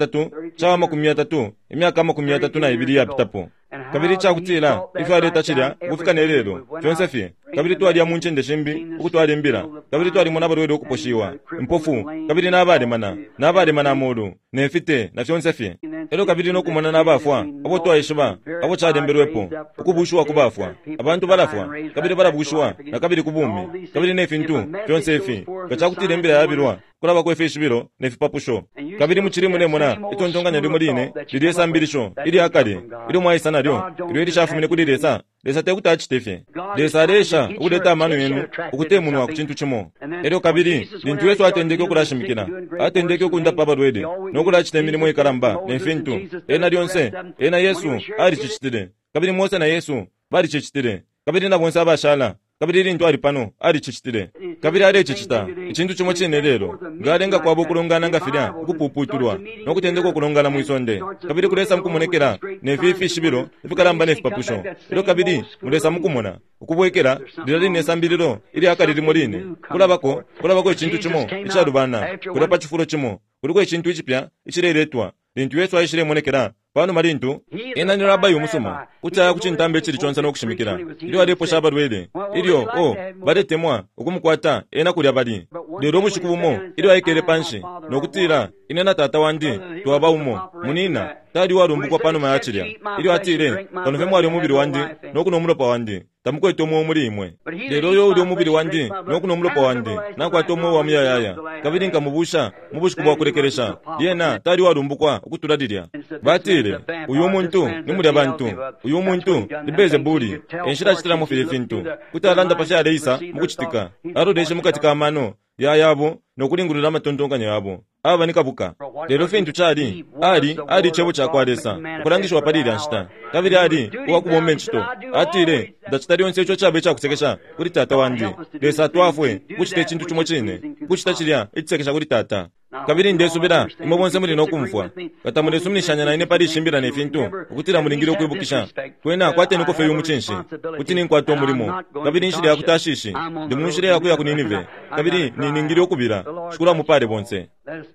30 imyaka 30 na ibiri yapitapo kabiri chakutira ifa leta chirya kufika nerero fyonse fye kabiri twali ya munchende shimbi ukutwali mbira kabiri twali mona barwero kuposhiwa mpofu kabiri nabale mana modu nefite na fyonse fye ero kabiri no kumana nabafwa abo twayishiba abo chade mberwepo ukubushwa kubafwa abantu balafwa kabiri barabushwa na kabiri kubumi kabiri nefintu fyonse fye kachakutira mbira yabirwa kulaba kwe fishibiro nefipapusho kabiri muchirimu nemona itonjonganya limurine liresa mbirisho ili akali ili mwaisana ryo ili shafumine kuliresa lesa tekutachi tefe lesa resha uleta manu yenu ukute munu wa kuchintu chimo ero kabiri lintu wesu atendeke kurashimikina atendeke kundapa barwede nokulachi temilimo ikaramba nefintu ena ryonse ena Yesu ari chichitire kabiri Mose na Yesu bari chichitire kabiri na bonsa bashala kabiri lintu ari pano ari chichitire kabiri ari chichita ichintu chimo chene rero ngarenga kwabo kulongana ngafira kupuputurwa nokutendeko kulongana muisonde kabiri kulesa mkumonekera nefifi shibiro ifikaramba nefipapusho ero kabiri mulesa mkumona ukubwekera lirali nesambiriro ili akali limorine kulabako ichintu chimo ichadubana kulapa chifuro chimo kuliko ichintu ichipya ichireretwa lintu yesu ayishire monekera pano malintu ena niraba yumusuma utaya kuchintambe chiri chonsa nokushimikira ili walepo shabarwede ilio badetemwa ukumukwata ena kulya bali lero mushikubumo ili waikere panshi nokutira inena tata wandi tuwaba umo munina tadi warumbukwa pano mayachirya ili watire kanufemu wali umubiri wandi nokunomulopa wandi tamukwetomo omuli imwe lero yo uli umubiri wandi nokunomulopa wandi nakwatomo wa muyayaya kabiri nkamubusha mubushikubwa kulekeresha yena tadi warumbukwa ukutuladilya batire uyu muntu nimuli abantu uyu muntu libeze buli enshira chitira mu filifintu kutalanda pasha reisa mukuchitika aro deshe mukatika amano yabo nokulingulira amatontonganyo yabo aba nikabuka lero fintu chali ali chebo chakwalesa kulangishwa padiri anshita kabiri ali wakubombe nchito atire ndachitari onse icho chabe chakusekesha kuri tata wandi lesa twafwe kuchite chintu chimo chine kuchita chilya ichisekesha kuri tata kabiri ndesubira imobonse muri nokumfwa katamule sumnishanya na ine pari shimbira nefintu ukutira mulingiro kwibukisha kwena kwate niko fe yumuchinshi kuti ninkwato mulimo kabiri nshire yakutashishi ndimunshire yakuya kuninive kabiri niningiro kubira shukura mupare bonse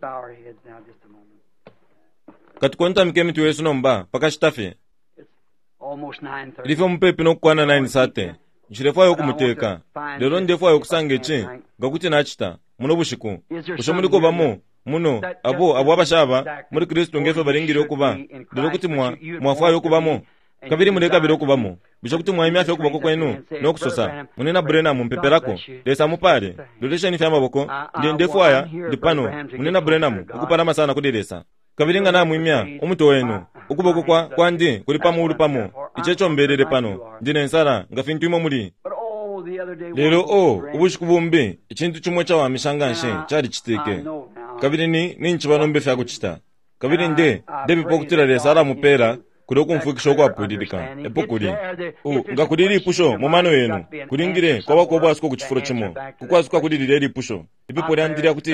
katukonta mkemitu yesu nomba pakashitafe ilifo mpepi nokukwana 9 sate nshirefwa yokumuteka lero ndefwa yokusangechi ngakuti nachita muno bushiku ushomuliko bamo muno abo abashaba muri Kristo ngefe baringire okuba lero kuti mwafa yokubamo kabiri muleka biro kubamo bisho kuti mwayimya fyo kubako kwenu nokusosa munena brena mumpeperako lesa mupare lolesha ni fyama boko ndefwa aya ndipano munena brena mu ukupana sana kudiresa kabiri ngana mwimya umuto wenu ukuboko kwandi kuli pamulu pamo ichecho mberere pano ndine nsara ngafintu imo muri lero ubushikubumbi ichintu chimwe chawa mishanganshe chari chitike kabiri ni nchibano mbefe akuchita kabiri ndebipokutira lesa ala mupera kuri okumfukisha okwapwidilika epokuli ngakudiri ipusho mumano yenu kulingire kwabakobwa asiko kuchifuro chimo kukwasuka kudiri ipusho ipipo lyandiri akutira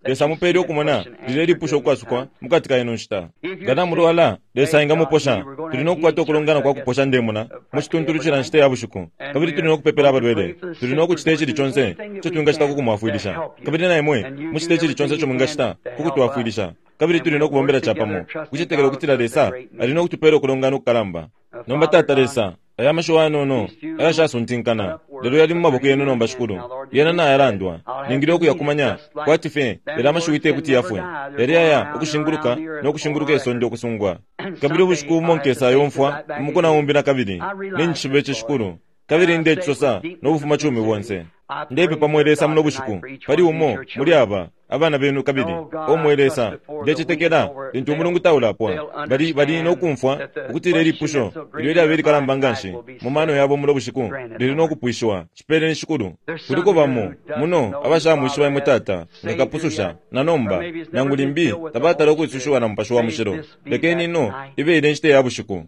lesa muperi okumona lile lipusha okwasukwa mukatika eno nshita gana mulwala lesa inga muposha tulina okukwata okulongana kwa kuposha ndemuna muchituntulu chila nshita yabushuku kabiri tulina okupepera abalwele tulina okuchita echili chonse chotuinga chita kukumwafuilisha kabiri na imwe muchita echili chonse chomunga chita kukutuwafuilisha kabiri tulina okubombera chapamo kuchitekela okutila lesa alina okutupera okulongana okukalamba nomba tata lesa ayamasho anono ayashasuntinkana lero yali mumaboko yenu nomba shukulu yena na yalandwa ningire okuyakumanya kwatife lero amashuite kuti yafwe yari aya okushinguluka n'okushinguluka esondi okusungwa kabiri obushuku monkesa yomfwa mukona umbina kabiri n'enchibe cheshukulu kabiri nde chisosa n'obufuma chumi bwonse ndebe pamwelesa muno bushuku pali umo muri aba abana benu kabiri omwelesa ndechitekera lintu mulungu taulapwa bali nokumfwa ukuthi leli pusho lili abeli kalambanganshi mumano yabo muno bushuku lili nokupwishwa chipele nshukulu kuliko bamo muno abashamwishwa mutata ngakapususha nanomba nangulimbi tabata lokusushwa na mpasho wa mushiro lekeni no ibe ile nshite ya bushuku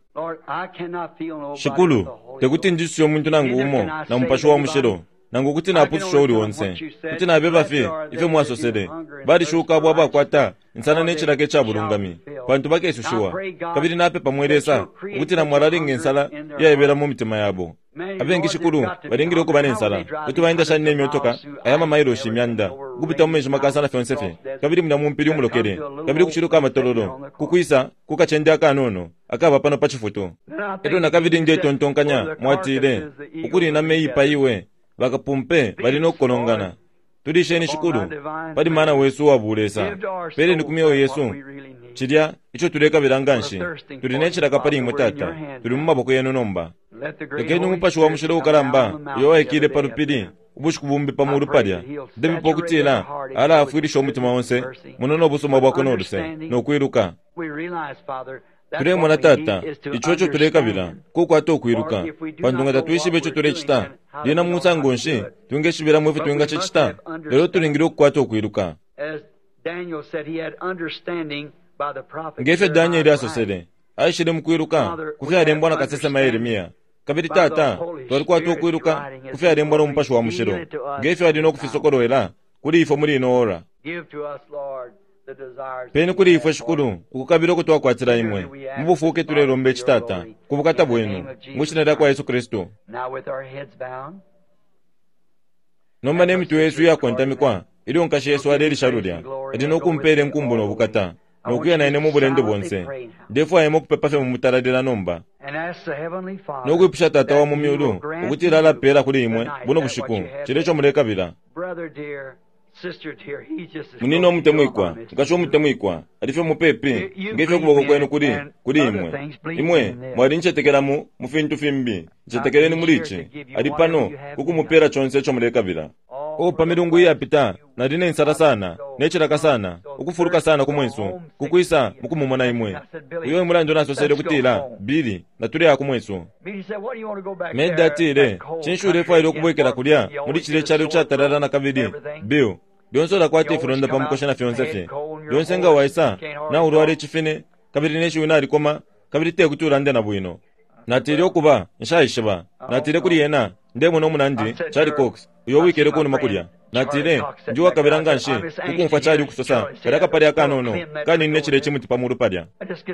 shukulu tekuti ndisyo muntu nangu umo na mpasho wa mushiro nangu kuti napususha uli wonse kuti nabeba fi ife mwasosede bali shuka bwaba kwata nsana nechirake cha bulungami bantu bakesushuwa kabiri nape pamwelesa kuti na mwaralinga nsala yaebera mu mitima yabo abengi shikulu balingire okuba n'ensala kuti bayinda shani n'emyotoka ayama mayiro shimyanda gubita mu mejo makasana fyonsefe kabiri muna mumpiri umulokere kabiri kuchiruka amatololo kukwisa kukachendya kanono akaba pano pachifuto eto na kabiri nje tontonkanya mwatile ukuri na meipa iwe bakapumpe balina okukolongana tulisheni shukulu pali mana wesu wabulesa pele ndikumyewo yesu chilya icho tuleka bilanganshi tulinechilaka pali imwe tata tuli mumaboko yenu nomba lekeni mupashi wa mushilo ukalamba yowaikile palupili ubushuku bumbi pamulu palya debi pokutila ala afuilisha omutima wonse munono obusoma bwako noluse nokwiruka tulemona tata ichocho tuleka bila kukwata okwiruka pandunga tatuishibe cho tulechita lina musangonshi tungeshibira mwefu tuinga chechita lero tulingire okukwata okwiruka ngefe Danieli asosele aishile mukwiruka kufi alembwa na kasesema Yeremia kabiri tata twalikwata okwiruka kufi alembwa na mupashi wa mushiro ngefe alina okufisokoloela kuli ifo muri inoora peni kuli ifwe shukulu ukukabira okutwa kwatira imwe mubufuke tulelombe chitata kubukata bwenu muchinada kwa Yesu Kristo nomba nemitu Yesu yakontamikwa ili onkashi Yesu aleli sharulya ati nokumpere nkumbu nobukata nokuya naine mubulendo bwonse ndefu ayemo kupepafe mumutaladela nomba nokwipisha tata wa mumiulu ukutila alapela kuli imwe buno bushiku chilecho mulekabila munino mutemwikwa nkasho mutemwikwa alife mupepe ngefe kuboko kwenu kuli imwe mwali nchetekelamu mufintu fimbi nchetekeleni mulichi ali pano kukumupera chonse cho mulekabila opa milungu iyapita nadine nsala sana nechilaka sana ukufuruka sana kumwesu kukwisa mukumumona imwe uyo mulanjo nasosele kutila bili natuli akumwesu meda tile chinshure failo kubwekela kulya muri chile chalo chatalala na kabili bio byonso la kwate filonda pamukosha na fyonsefe byonse nga waisa na urwale chifine kabili neshi unali koma kabili te kuturande na bwino natile okuba nshayishiba natile kuli yena ndemo no munandi chali cox uyo wikere kuno makulya natile njuwa kabiranganshi ukumfa chali kusosa kadaka pali akanono kani nechile chimuti pamuru palya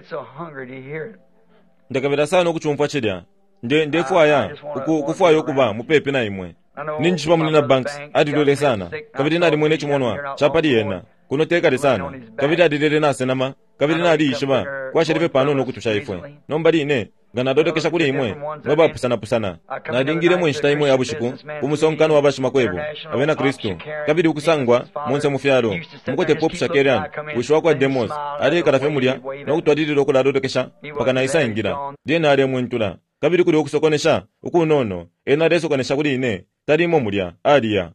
ndakabira sana okuchumfa chilya ndefu aya kufuwa yokuba mupepe na imwe ninjipa munina banks adilole sana kabili nali mwene chimonwa chapali yena kuno tekali sana kabili adilele na senama kabili nali ishiba kwa shiripe pano nokutusha ifwe nomba line ngana dodekesha kuli imwe noba pusana nadingire mwenshita imwe yabushiku kumusonkano wabashima kwebo abena Kristo kabili ukusangwa monse mufyalo mukote popusha kerian bushwa kwa demos ali kalafe mulya nokutwadililo kula dodekesha pakana isa ingira dena ali mwentula kabili kuli okusokonesha ukunono ena deso kanesha kuli ine tarimo mulya aliya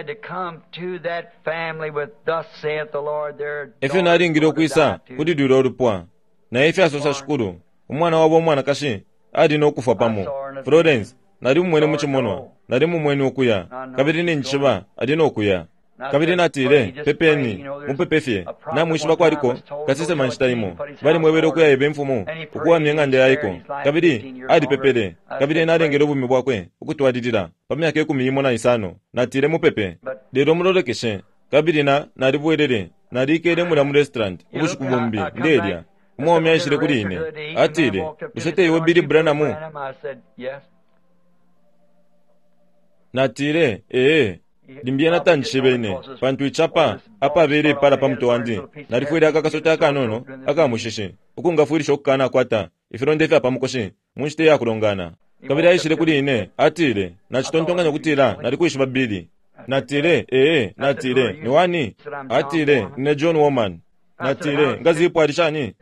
efe naringire okwisa kudidwira olupwa na efe asosa shukulu umwana wabo omwana kashi adi nokufa pamo Florence nali mumwene muchimonwa nali mumwene okuya kabili ninchiba adi nokuya kabili natile pepeni mupepefye na mwishiba kwaliko kasise manchita imo bali mwebere okuya ebe mfumu ukuwa myengande yaiko kabili adi pepele kabili nalengere obumi bwakwe ukutwadidira pamyaka 15 natile mupepe lero mulolekeshe kabiri nari bwerere nari kere mura mu restaurant ubushuku bombi nderya umwami yashire kuri ine atire usete iwe Billy Branham natire limbia natandishe bene pantu ichapa apa bere para pamto wandi narifuira akakasota akanono akamushishe ukungafurisha okukana kwata ifironde fya pamukoshi munshite yakulongana kabiri ayishire kuri ine atire nachitontonganya kutira nari kuishiba Billy natire natire ni wani atire ne John Woman natire ngazi ipo alishani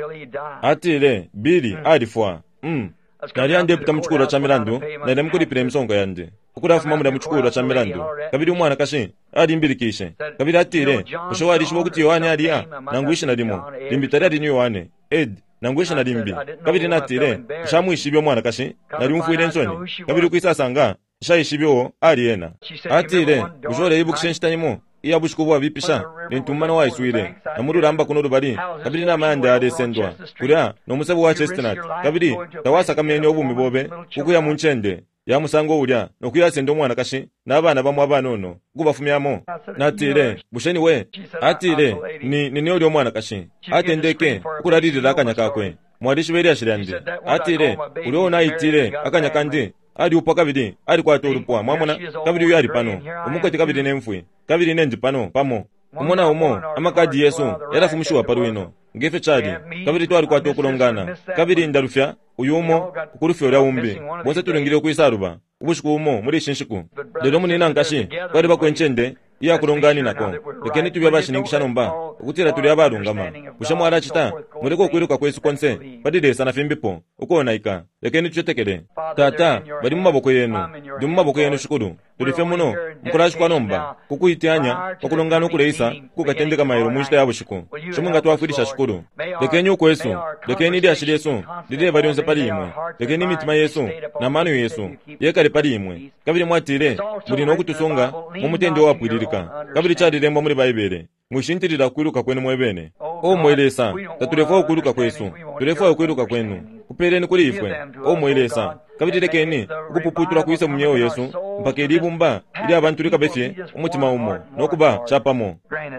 atire Billy alifwa nari ande puta muchukuru cha milandu nari mukuri pire msongo yande ukurafu mu muchukuru cha milandu kabiri umwana kashi ari imbirikishe kabiri atire ushobora ishibo kuti Yohani ariya nangwishe narimo limbitari ari ni Yohani nangwishe narimbi kabiri natire shamwishibe umwana kashi nari mfuire nsoni kabiri kwisasanga shayishibyo ariena atire ushobora yibukishentanyimo iya bushikubo bipisha nintumana wa iswire namururamba kuno rubari kabiri namande aresendwa kurya no musabo wa chestnut kabiri tawasa kamenye obumi bobe kukuya munchende ya musango urya no kuyasenda umwana kashi nabana bamwe abanono gubafumyamo natire busheni we atire ni uri umwana kashi atendeke kuraririra akanya kakwe mwarishi beri ashirande atire uriona itire akanya kandi ari upa kabiri ari kwa torupwa mwamona kabiri yari pano umukoti kabiri nemfwe kabiri nendi pano pamo umona umo amakadi Yesu yarafumushwa paruino ngefe chadi kabiri twari kwa tokulongana kabiri ndarufya uyumo kukurufya umbi bonse turengire kwisaruba ubushuku umo muri shinshiku lero munina ngashi bari bakwenchende iya kulongani nako lekeni tubya bashiningisha nomba ukutira tuli abarungama kushamwa arachita mureko kwiruka kwesu konse badide sana fimbipo ukona ika lekeni tuchetekere tata bari mu maboko yenu ndi mu maboko yenu shukuru tulife muno mukurashwa nomba kukuitianya okulongana ukureisa kukatendeka mayiro munshita yabushuku shumunga twafurisha shukuru lekeni uko Yesu lekeni ndi ashiri Yesu ndide bari onse pali imwe lekeni mitima Yesu na manu Yesu yekari pali imwe kabiri mwatire muri no kutusonga mu mutende wapwiririka kabiri chadi rembo muri bayibere mushintirira kwiruka kwenu mwebene mwelesa taturefa ukwiruka kwesu turefa ukwiruka kwenu kupereni kuri ifwe mwelesa kabiri lekeni ukupuputura kuisa mumyeo Yesu mpaka ilibumba ili abantu likabefye umutima umo nokuba chapamo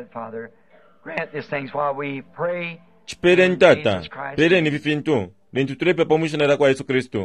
chipere tata pere ni vifintu bintu turepe pamushinara kwa Yesu Kristo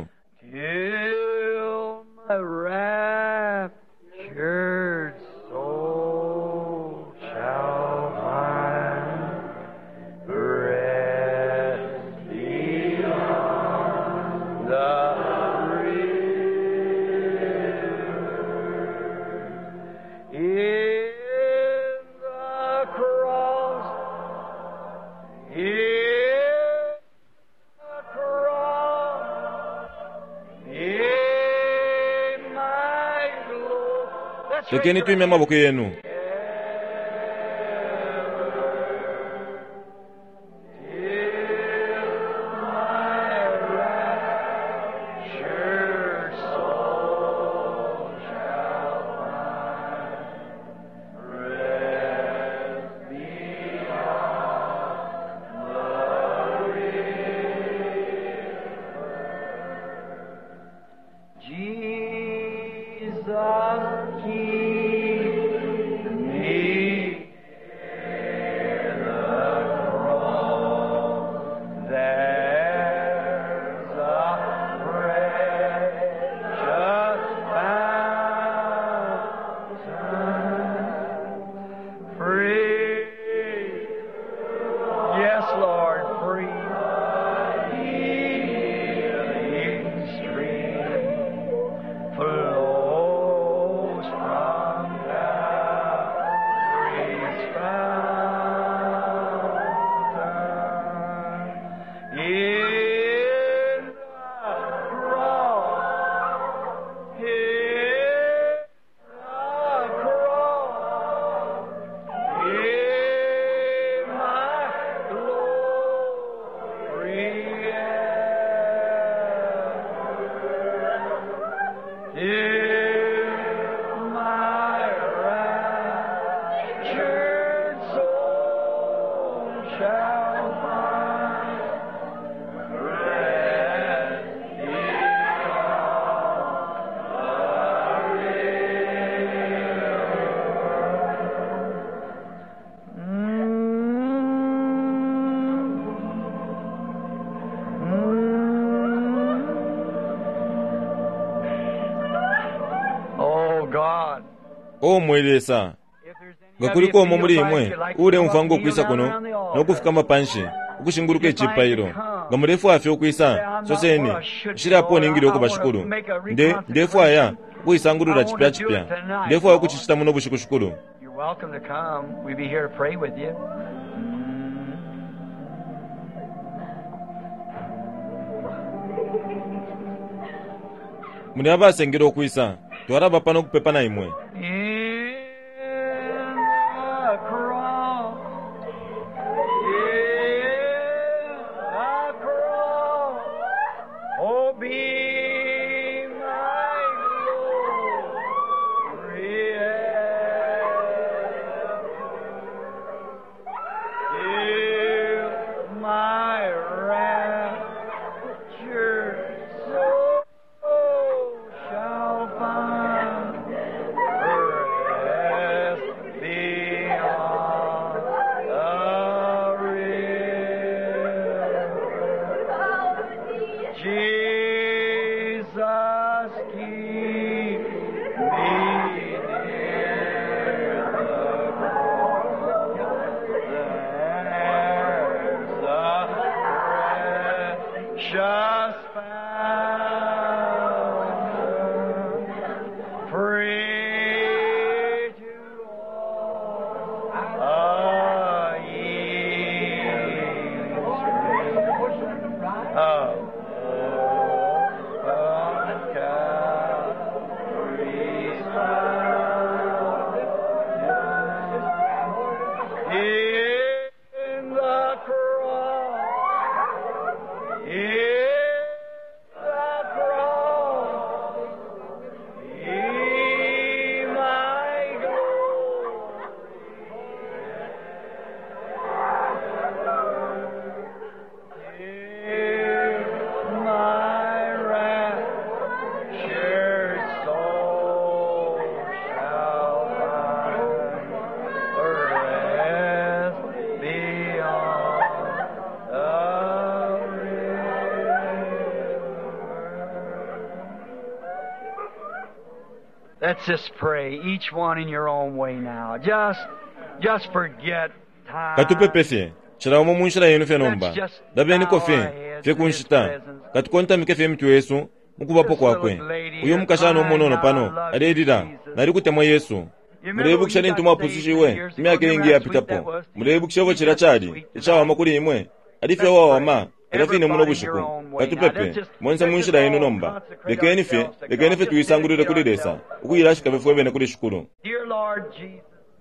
lekeni tuime maboko yenu o mwelesa ngakuliko omwo muli imwe ule mfango okwisa kuno n'okufika mapanshi okushinguluka echipairo nga mulefu afye okwisa soseni shirapo ningire okuba shukuru ndefu aya okuyisangulula chipya ndefu aya okuchichita muno bushikushukuru. You're welcome to come. We'll be here to pray with you. muli abasengera okwisa twaraba pano okupepana imwe. Let's just pray, each one in your own way now. Just forget time. Katupepefye, chira omo munshira yenu fe nomba. Dabeni kofe, fe kunshita. Katukonta mikefe mtu Yesu, mukubapo kwakwe. Uyo mukashano monono pano, adedida, narikutemo Yesu. Murebu kishani ntuma pusishiwe, imyake ingi ya pitapo. Murebu kishovo chira chadi, ichawa makuri imwe. Adife wa wama, irafine muno bushiku. Katupepe, monsa munshira yenu nomba. Lekeni fe tuisangurire kuri desa. Ukuyirashika befuwe bene kuri shukuru. Dear Lord Jesus,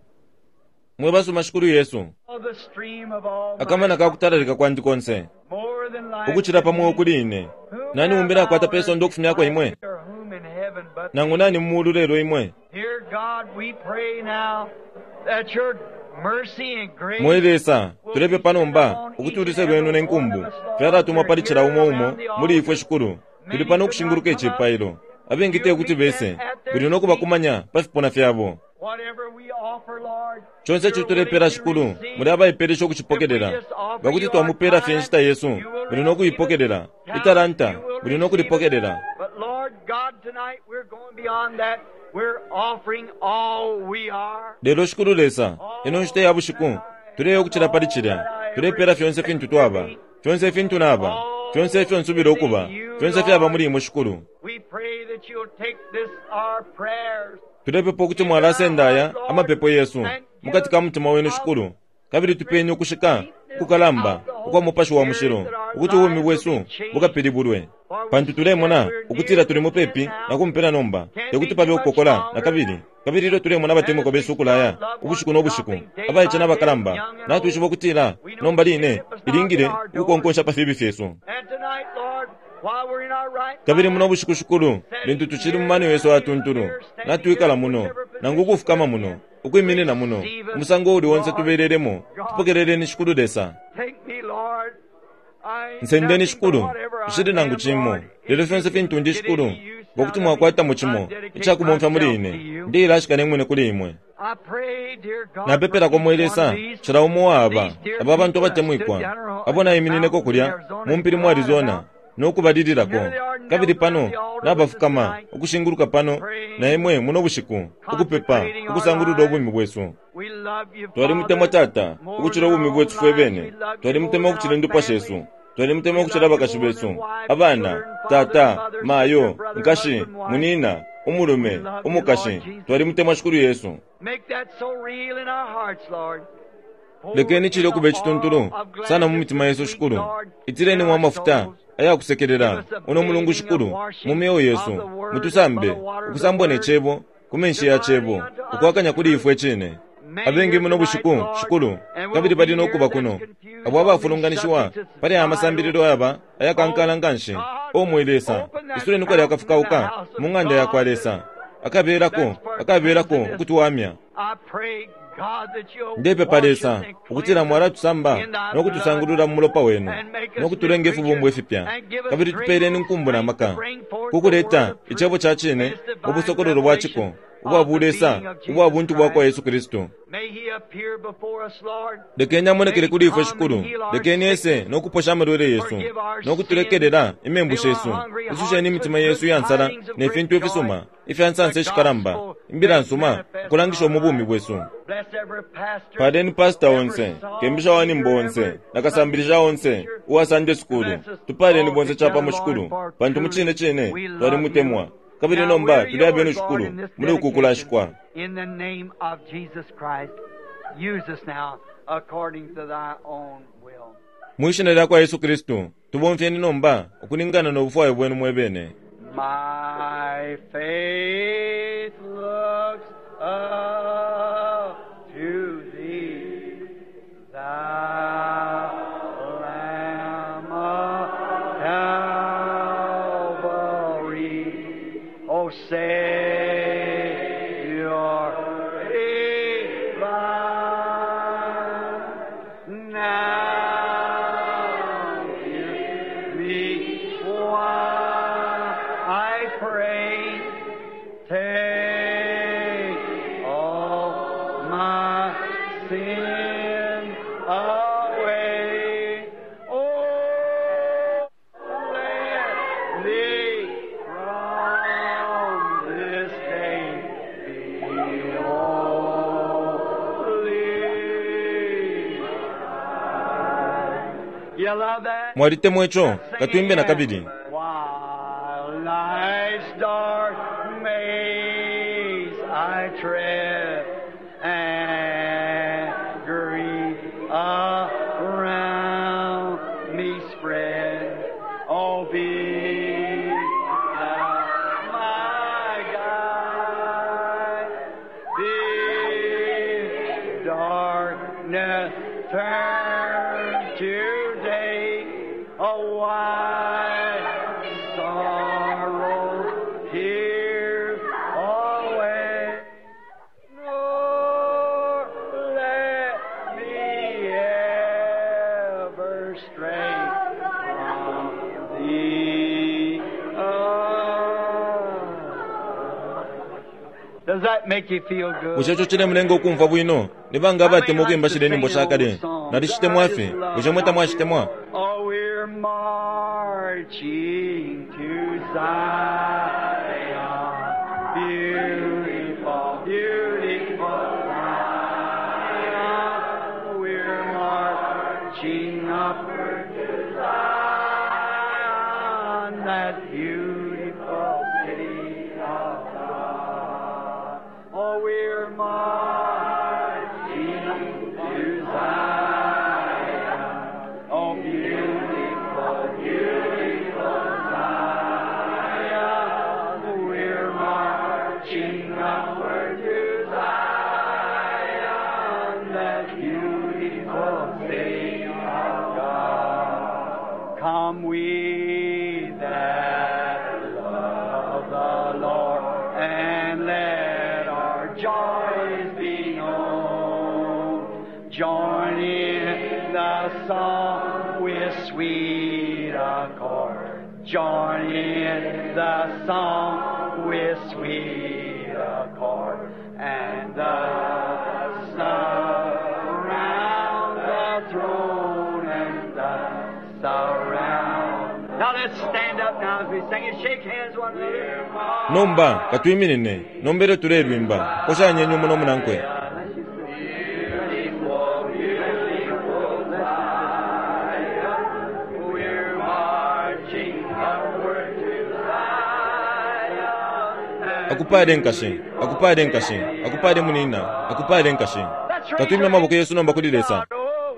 mwebasu mashukuru Yesu. the stream of all Akama nakakutararika kwandi konse. more than life. Ukuchira pamwe okuli ine. Nani umbira kwata peso ndokufunya kwa imwe. Whom in heaven but Nangu nani mmulu lero imwe. dear God, we pray now that your mercy and grace Mwelesa, tulepe panomba, ukuturise lwenu nenkumbu. Fyara tumapalichira umo, muri ifwe shukuru. Tulipano okushinguluka echipailo. Abengite kuti bese, bulino kuba kumanya, pafipona fyabo. whatever we offer, Lord. Chonse chutulepera shukuru, muri abayipere shokuchipokedera. Bakuti twamupera fyenshita Yesu, bulino kuyipokedera. Itaranta, bulino kulipokedera. But Lord God, tonight we're going beyond that. We're offering all we are. Lero shukuru lesa, eno nshite yabu shiku. Tuleyo kuchira palichira. Tulepera fyonse fintu twaba. Fyonse fintu naba. Fyonse fyonsu birokuba. Fyonse fyaba muri imwe shukuru. We pray that you'll take this our prayers. Tulepe pokuti mwala sendaya, ama pepo Yesu. Mukati kamutima wenu shukuru. Kabiri tupenye okushika, kukalamba, ukwa mupashu wa mushiro. Ukuti uwumi wesu, bukapilibulwe. Pantu tulemona, ukutira tulimu pepi, na kumpena nomba. Yekuti pabe ukokola, na kabiri. Kabiri ilo tulemona batemu kwa besu kulaya. Ubushiku no bushiku. Abaye chana bakalamba. Na tuishibo kutira, nomba line, ilingire, ukonkonsha pafibi fyesu. And tonight, Lord, while we're in our right Kabiri muno bushiku shukuru, lintu tuchiri mumani wesu atunturu. Na tuikala muno, na nguku fukama muno. Ukwimine na muno. Musango uli wonse tubereremo. Tupokerere ni shukuru desa. take me, Lord. Nsendeni shukuru. Ushiri nangu chimo. Lero fyonse fintu ndi shukuru. Bokuti mwakwata muchimo. Ichaku mwamfa muri ine. Ndi ilashika nemwene kuli imwe. I pray, dear God, Na pepera kwa mwelesa. Chira umo aba. Aba bantu batemwikwa. Abona iminine ko kulya. Mumpiri mu Arizona. n'okubaliririrako kabiri pano n'abafukama okushinguluka pano naimwe muno bushiku okupepa okusangulula obwimi bwesu twali mutema tata okuchira obwimi bwetu fwe bene twali mutema okuchira endupa shesu twali mutema okuchira bakashi besu abana tata mayo nkashi munina omulume omukashi twali mutema shukuru yesu lekeni chile okuba ekituntulu sana mu mitima yesu shukuru itireni mwa mafuta ayakusekerera ono mulungu shukuru mumeo yesu mutusambe okusambwa nechebo kumenshi ya chebo okuwakanya kuli ifu echine abengi muno bushiku shukuru kabiri pali n'okuba kuno abo abafulunganishwa pali amasambiriro aba ayakankala nganshi omwelesa isule nukwali akafukauka mung'anda yakwalesa akaberako okutuwamya ndepe palesa okutira mwala tusamba n'okutusangulula mumulopa wenu n'okutulenga efubumbwe efipya kabiri tupereni nkumbu n'amaka kukuleta ichebo cha chine obusokololo bwachiko obwabulesa obwabuntu bwakwa yesu kristo lekeni amonekele kuli ife shukuru lekeni ese n'okuposha amalwele yesu n'okutulekerera imembusha yesu isusheni imitima yesu yansala nefe ntu efisuma ife ansansa eshikaramba imbira nsuma kulangisha omubumi bwesu padeni pasta onse kembisha wani mbonse nakasambirisha onse uwasande sukulu tupaleni bonse chapa mushukuru pantu muchine chine twali mutemwa kabiri nomba tuli abenu shukuru muli ukukulashikwa in the name of Jesus Christ. Use us now according to thy own will. Muishinira kwa Yesu Kristo tubomfyeni nomba okuningana n'obufwayo bwenu mwebene. My faith looks up to thee, thou Lamb of Calvary. Oh, Savior divine, now give me one, I pray, take all my sin away. Oh, let thee from this day be holy. You love that? Mwarite mwecho katwimbe na kabiri. While life's dark maze I tread and grief around me spread, oh, be thou my guide. This darkness turn to day, a white sorrow tears away. Nor let me ever stray from thee. Does that make you feel good? Ushacho chile mlengo okumva bwino nibanga batemo kwembashire nimbo shakale narishite mwafe ushemweta mwashite mwa. Oh, we're marching to Zion, beautiful, beautiful Zion. We're marching upward to Zion, that beautiful city of God. Oh, we're marching to Zion. Oh, beautiful, beautiful Zion. We're marching upward to Zion, that beautiful city of God. Come we that love the Lord, and let our joys be known. Join in the song with sweet accord. Join in the song with sweet accord. And thus around the throne, and thus around. Now Let's stand up now as we sing it. Shake hands one another. nomba katwiminine nombere turelwimba koshanye nyumo nomunankwe akupade nkashe akupade nkashe akupade munina akupade nkashe katwimya maboko Yesu nomba kulilesa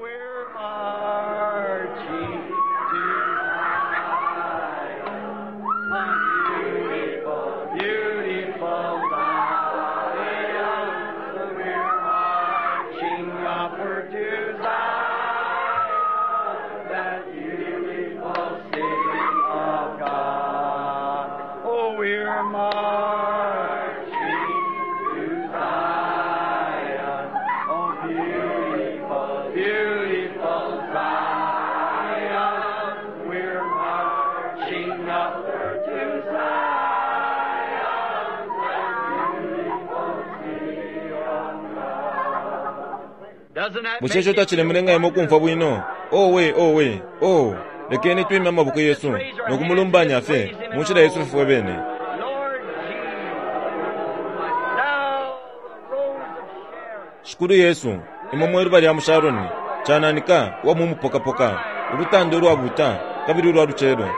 bushesho tachilemulenga yemo kumva bwino owe lekeni twime amaboko Yesu nokumulumbanya afe muchira Yesu fwe bene shukuru Yesu imomweru bali amusharoni chananika wa mumupokapoka urutando rwa buta kabiri rwa ruchero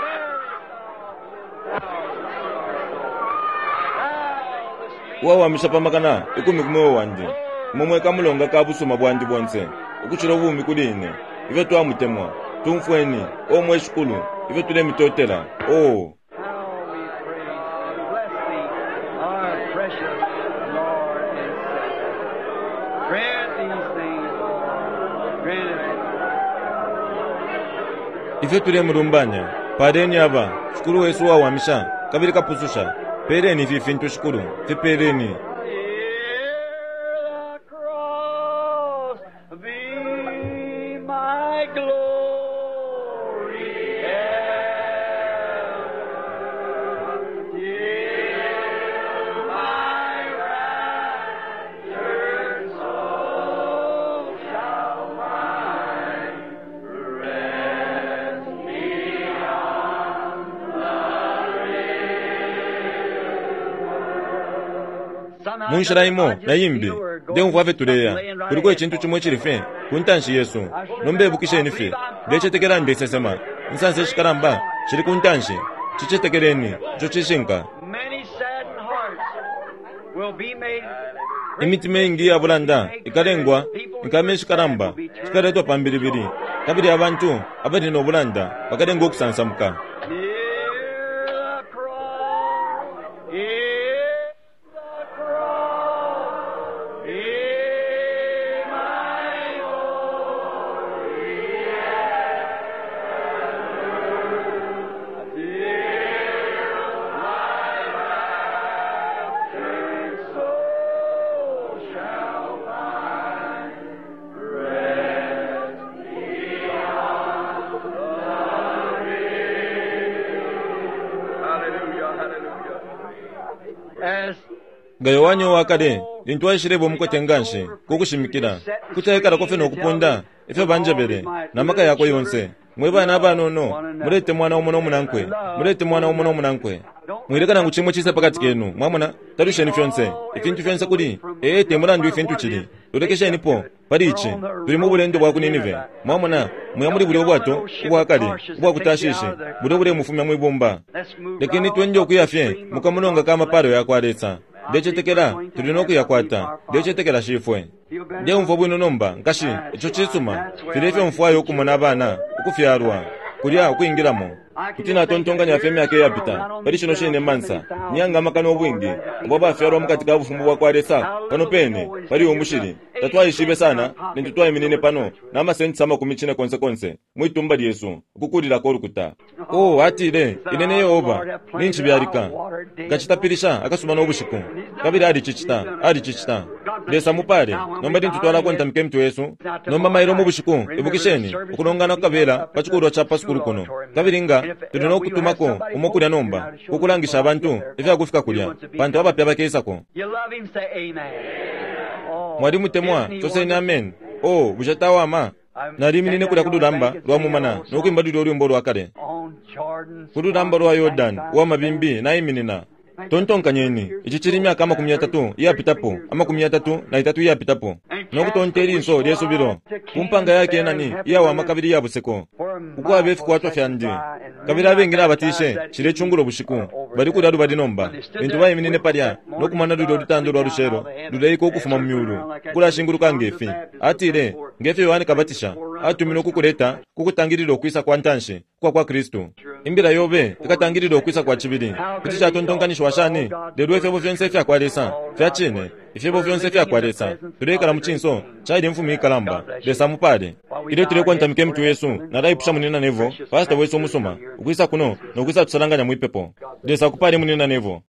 wa mishapamakana ikumi kumwe wanje momwe kamulonga kabusuma bwandi bonse ukuchira bumi kuline ive twamutemwa tumfweni omwe shukulu ive tule mitotela ife tule murumbanya padeni aba shukuru Yesu wa wamisha kabiri kapususha pereni fifintu shukuru fipereni munshiraimo nayimbi ndeumvave tuleya kuliko echintu chimwe chilife kuntanshi Yesu nombebukisheni fe ndechetekera ndesesema nsanse shikaramba chili kuntanshi chichetekereni chochishinka imitima ingi yabulanda ikalengwa ikame shikaramba shikaletwa pambiribiri kabiri abantu abali nobulanda bakalenga okusansamuka gayo wanyo wakade lintwa shirebo mukwetenganshe kukushimikira kutayekala kofe nokuponda ife banjebere namaka yako yonse mwebana abanono mulete mwana womuno omunankwe mulete mwana womuno omunankwe mwilekana nguchimwe chise pakati kenu mwamuna talusheni fyonse ifintu fyonse kuli temulandu ifintu chili tulekesheni po palichi tuli mu bulendo bwa kuninive mwamuna muyamuli buli obwato ubwakali ubwakutashishe buli obule mufumya mwibumba lekeni twenje okuyafye mukamunonga kamapalo yakwaletsa ndechetekera tulina okuyakwata ndechetekera shifwe nde umva bwino nomba nkashi echo chisuma filefe mfwayo okumona abana okufyarwa kulya okuyingiramo kutina tontonganya femi yake yapita bali shino shine mansa nyanga makano obwingi obo bafyarwa mukati ka bufumbu bwakwalesa pano pene bali omushiri tatwayishibe sana nintutwaye minene pano namasenti sama kumichine konse mwitumba Yesu kukulira korukuta atile inene Yehova ninchi byalika ngachitapirisha akasuma n'obushiku kabiri ali chichita lesa mupale nomba ntutwala konta mkemtu Yesu nomba mairo mu bushiku ibukisheni okulongana kabera pachikuru cha paskuru kono kabiringa tulina okutumako omokulya nomba kukulangisha abantu ivya kufika kulya bantu abapya bakesako mwalimu temwa chose ni amen bujatawa ama nari minine kula kudulamba lwa mumana nokuimba duli olumbo lwa kale kuti lamba lwa Yordani wa mabimbi na iminina tontonkanyeni ichi chili myaka 30 iyapitapo 33 iyapitapo nokutontelinso lyesubilo kumpanga yake enani iyawa makabili yabuseko uko abefi kwatwa fyandi kabili abengila abatishe chile chungulo bushiku bali kudadu badinomba bintu bayiminine palya nokumana dudo lutando lwa lushero dudaiko okufuma mumyulu kula shinguluka ngefi atile ngefi Yohane kabatisha atumino kukuleta kukutangirira okwisa kwa ntanshe kwa Kristo imbira yobe ikatangirira okwisa kwa chibili kuti chatontonkanishwa washani lero efebo vyonse fyakwalesa fyachine ifebo vyonse fyakwalesa tulekala muchinso chaili mfumu ikalamba lesa mupale ile tulekwa ntamike mtu Yesu nadaipusha munena nevo pastor weso musoma ukwisa kuno nokwisa tusalanganya mwipepo lesa kupale munena nevo